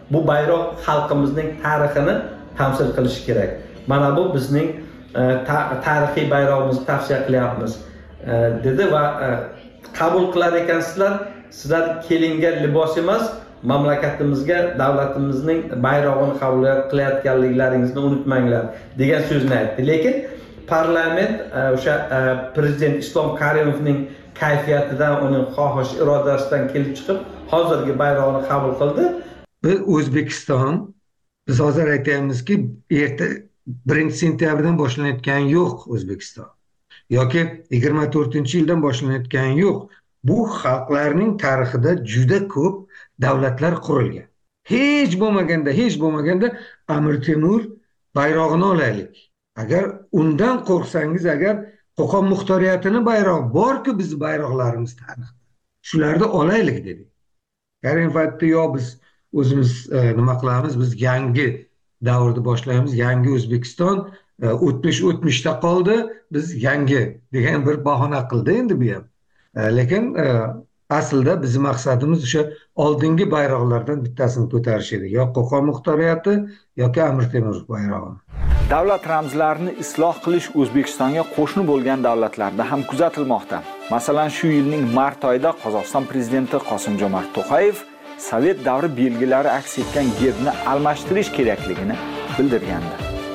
bu bayroq xalqimizning tarixini tamsil qilishi kerak. Mana bu bizning tarixiy bayrog'imizni tavsiya qilyapmiz dedi va qabul qilar ekansizlar, sizlar kelingan libos emas, mamlakatimizga davlatimizning bayrog'ini qabul qilayotganliklaringizni unutmanglar degan so'zni aytdi. Lekin parlament o'sha prezident Islom Karimovning kayfiyatidan, uning xohish irodasidan kelib chiqib hozirgi bayroqni qabul qildi. Biz O'zbekiston, biz hozir aytamizki, erta birinchi sentyabrdan boshlanayotgan yo'q O'zbekiston. Yoki yigirma to'rtinchi yildan boshlanayotgan yo'q. Bu xalqlarning tarixida juda ko'p davlatlar qurilgan. Hech bo'lmaganda, hech bo'lmaganda Amir Temur bayrog'ini olaylik. Agar undan qo'rqsangiz, agar Qo'qon muxtoriyatini bayrog'i bor-ku, biz bayroqlarimiz tarixda. Shularni olaylik dedik. Karim paytda yo biz o'zimiz nima qilamiz, biz yangi davrni boshlaymiz, yangi O'zbekiston, o'tmish o'tmishda qoldi, biz yangi degan bir bahona qildi endi bu ham. Lekin aslida bizning maqsadimiz o'sha oldingi bayroqlardan bittasini ko'tarish edi. Yo Qo'qon muxtoriyati yoki Amir Temur bayrog'i. Davlat ramzlarini isloh qilish O'zbekistonga qo'shni bo'lgan davlatlarda ham kuzatilmoqda. Masalan, shu yilning mart oyida Qozog'iston prezidenti Qosim-Jomart To'qayev Sovet davri belgilari aks etgan gerbni almashtirish kerakligini bildirgandi.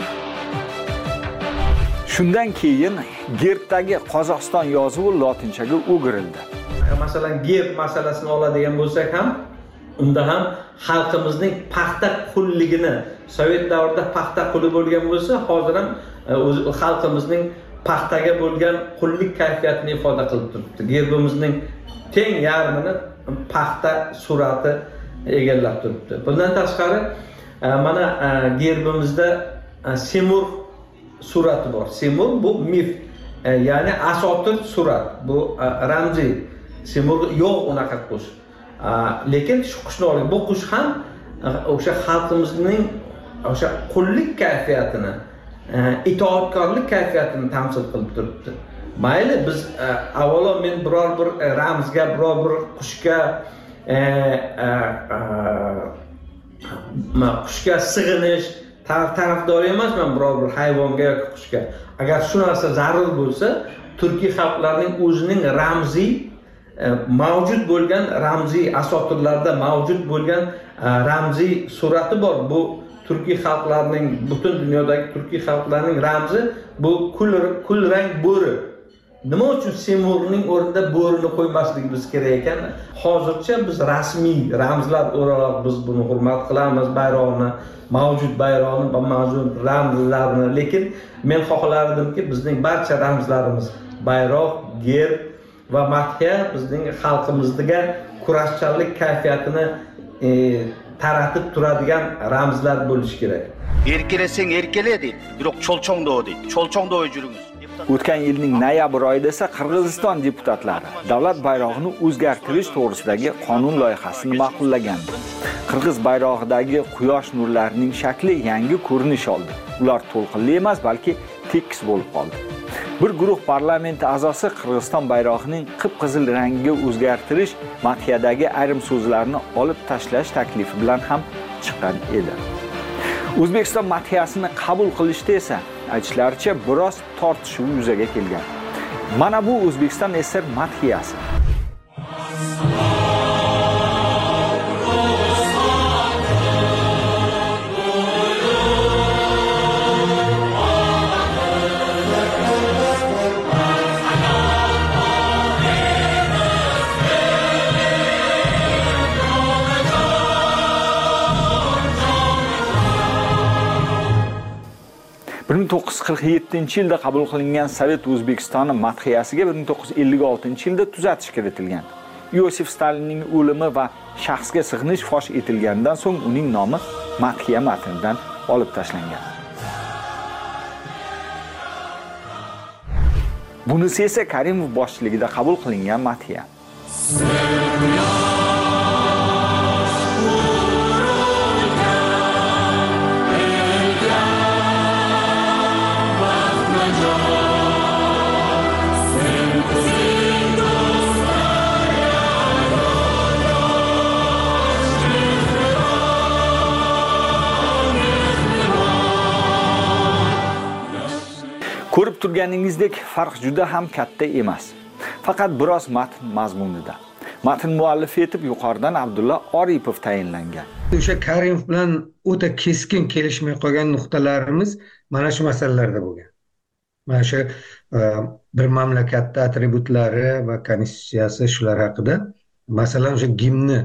Shundan keyin gerbdagi Qozog'iston yozuvi lotinchaga o'girildi. Masalan, gerb masalasini oladigan bo'lsak ham, unda ham xalqimizning paxta qulligini, Sovet davrida paxta quli bo'lgan bo'lsa, hozir ham xalqimizning paxtaga bo'lgan qullik kayfiyatini ifoda qilib turibdi. Gerbimizning teng yarmini paxta surati egallab turibdi. Bundan tashqari, mana gerbimizda Semur surati bor. Semur bu mif, ya'ni asotir surat, bu ramziy. Semur yo'q unaqa qush. Lekin shu qushni oling, bu qush ham o'sha xalqimizning o'sha qullik kayfiyatini, itoatkorlik kayfiyatini tamsil qilib turibdi. Mayli, biz avvalo men biror bir ramzga, biror bir qushga qushga sig'inish tarafdori emasman, biror bir hayvonga yoki qushga. Agar shu narsa zarur bo'lsa, turkiy xalqlarning o'zining ramziy mavjud bo'lgan ramziy asotirlarda mavjud bo'lgan ramziy surati bor. Bu turkiy xalqlarning, butun dunyodagi turkiy xalqlarning ramzi bu kul kul rang bo'ri. Nima uchun Semurning o'rnida bo'rini qo'ymasligimiz kerak ekan? Hozircha biz rasmiy ramzlar o'laroq biz buni hurmat qilamiz, bayroqni, mavjud bayroqni va mavjud ramzlarni. Lekin men xohlardimki, bizning barcha ramzlarimiz, bayroq, gerb va madhiya bizning xalqimizga kurashchanlik kayfiyatini e, taratib turadigan ramzlar bo'lishi kerak. Erkelesang erkele deydi, biroq cho'lchongdo deydi. Cho'lchongdo yurimiz. O'tgan yilning noyabr oyida esa Qirg'iziston deputatlari davlat bayrog'ini o'zgartirish to'g'risidagi qonun loyihasini ma'qullagandi. Qirg'iz bayrog'idagi quyosh nurlarining shakli yangi ko'rinish oldi. Ular to'lqinli emas, balki tekis bo'lib qoldi. Bir guruh parlament a'zosi Qirg'iziston bayrog'ining qip-qizil rangiga o'zgartirish, madhiyadagi ayrim so'zlarni olib tashlash taklifi bilan ham chiqqan edi. O'zbekiston madhiyasini qabul qilishda esa aytishlaricha biroz tortishuv yuzaga kelgan. Mana bu O'zbekiston S S R madhiyasi. bir ming to'qqiz yuz qirq yettinchi yilda qabul qilingan Sovet O'zbekistoni madhiyasiga bir ming to'qqiz yuz ellik oltinchi yilda tuzatish kiritilgan. Iosif Stalinning o'limi va shaxsga sig'inish fosh etilgandan so'ng uning nomi madhiya matnidan olib tashlangan. Bunisi esa Karimov boshchiligida qabul qilingan madhiya. Ko'rib turganingizdek, farq juda ham katta emas. Faqat biroz matn mazmunida. Matn muallifi etib yuqoridan Abdulla Oripov tayinlangan. O'sha Karimov bilan o'ta keskin kelishmay qolgan nuqtalarimiz mana shu masalalarda bo'lgan. Mana shu bir mamlakatda atributlari va konstitutsiyasi shular haqida, masalan, o'sha gimni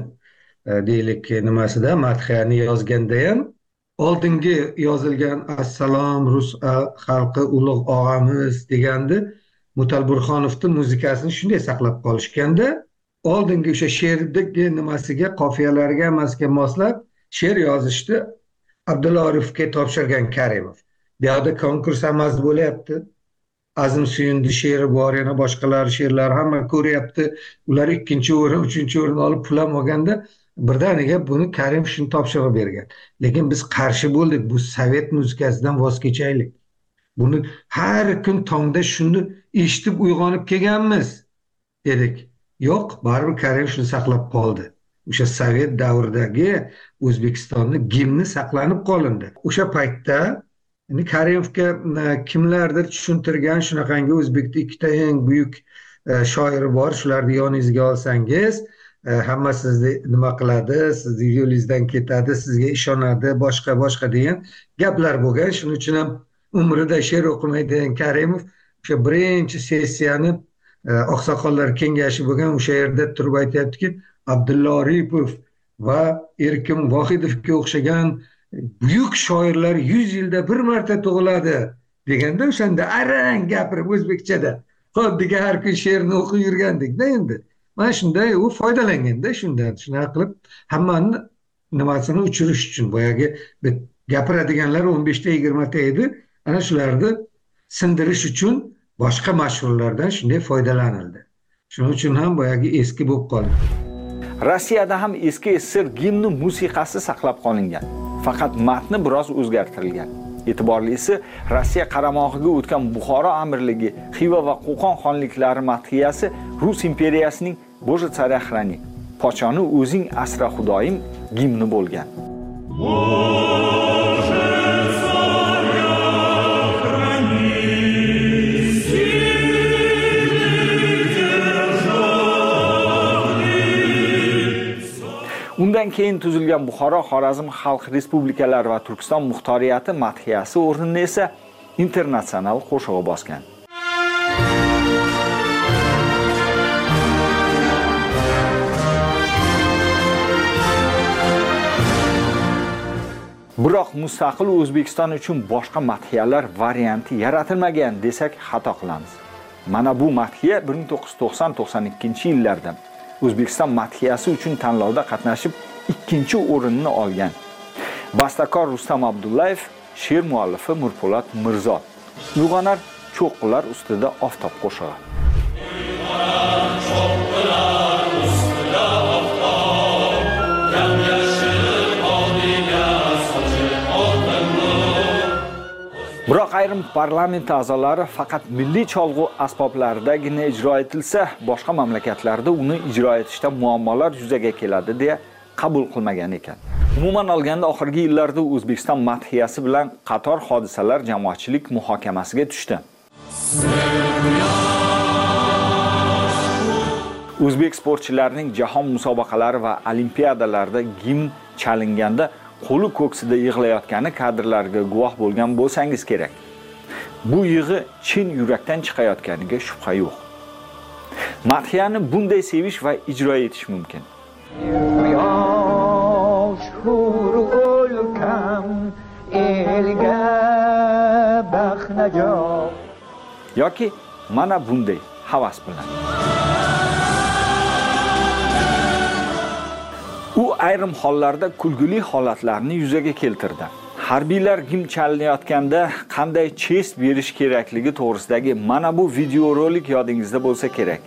deylik nimasida madhiyani yozganda ham oldingi yozilgan assalom rus xalqi ulug' og'amiz deganda Mutal Burxonovning muzikasini shunday saqlab qolishganda, oldingi o'sha she'rdagi nimasiga, qofiyalariga, hammasiga moslab she'r yozishni Abdulla Oripovga topshirgan Karimov. Bu yerda konkurs amalda bo'lyapti. Azim Suyundi she'ri bor, yana boshqalar she'rlar hamma ko'ryapti. Ular ikkinchi o'rin, uchinchi o'rin olib pul ham olganda birdaniga buni Karim shuni topshirib bergan. Lekin biz qarshi bo'ldik. Bu sovet muzikasidan voz kechaylik. Buni har kun tongda shuni eshitib uyg'onib kelganmiz dedik. Yo'q, baribir Karim shuni saqlab qoldi. O'sha sovet davridagi O'zbekistonning gimni saqlanib qolindi. O'sha paytda yani Karimovga kimlardir tushuntirgan, shunaqangi O'zbekda ikkita eng buyuk shoiri bor, shularni yoningizga olsangiz, hamma sizni nima qiladi, sizni yo'lingizdan ketadi, sizga ishonadi, boshqa boshqa degan gaplar bo'lgan. Shuning uchun ham umrida she'r o'qimaydigan Karimov o'sha birinchi sessiyani oqsoqollar kengashi bo'lgan o'sha yerda turib aytayaptiki, Abdulla Oripov va Erkim Vohidovga o'xshagan buyuk shoirlar yuz yilda bir marta tug'iladi deganda o'shanda arang gapirib o'zbekchada xuddiga har kun she'rni o'qib yurgandek-da endi. Mana shunday u foydalanganda shundan shunaqa qilib hammani nimasini uchirish uchun boyagi gapiradiganlar o'n besh ta yigirma ta edi. Ana shularni sindirish uchun boshqa mashhurlardan shunday foydalanildi. Shuning uchun ham boyagi eski bo'lib qoldi. Rossiyada ham eski S S R gimni musiqasi saqlab qolingan. Faqat matni biroz o'zgartirilgan. E'tiborlisi, Rossiya qaramog'iga o'tgan Buxoro amirligi, Xiva va Qo'qon xonliklari madhiyasi Rus imperiyasining Boje tsarya xrani, pochoni o'zing asra xudoyim gimni bo'lgan. Undan keyin tuzilgan Buxoro, Xorazm Xalq Respublikalari va Turkiston muxtoriyati madhiyasi o'rnini esa internatsional qo'shig'i bosgan. Biroq mustaqil O'zbekiston uchun boshqa madhiyalar varianti yaratilmagan desak xato qilamiz. Mana bu madhiya bir ming to'qqiz yuz to'qson to'qson ikkinchi yillarda O'zbekiston madhiyasi uchun tanlovda qatnashib ikkinchi o'rinni olgan. Bastakor Rustam Abdullayev, she'r muallifi Mirpo'lat Mirzo. Uyg'onar cho'qqilar ustida oftob qo'shig'i. Biroq ayrim parlament a'zolari faqat milliy cholg'u asboblaridagina ijro etilsa, boshqa mamlakatlarda uni ijro etishda muammolar yuzaga keladi deya qabul qilmagan ekan. Umuman olganda oxirgi yillarda O'zbekiston madhiyasi bilan qator hodisalar jamoatchilik muhokamasiga tushdi. O'zbek sportchilarining jahon musobaqalari va olimpiadalarda gimn chalinganda qo'li ko'ksida yig'layotgani kadrlarga guvoh bo'lgan bo'lsangiz kerak. Bu yig'i chin yurakdan chiqayotganiga shubha yo'q. Madhiyani bunday sevish va ijro etish mumkin. Yoki mana bunday havas bilan. U ayrim hollarda kulgili holatlarni yuzaga keltirdi. Harbiylar gimn chalinayotganda qanday chest berish kerakligi to'g'risidagi mana bu videorolik yodingizda bo'lsa kerak.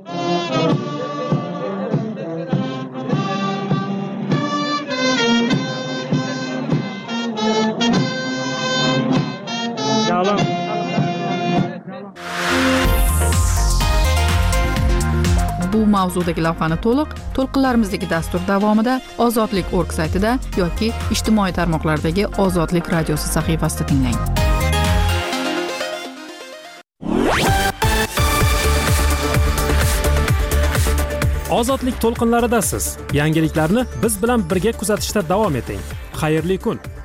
Bu mavzudagi lavhani to'liq to'lqinlarimizdagi dastur davomida ozodlik точка org saytida yoki ijtimoiy tarmoqlardagi Ozodlik radiosi sahifasida tinglang. Ozodlik to'lqinlaridasiz. Yangiliklarni biz bilan birga kuzatishda davom eting. Xayrli kun.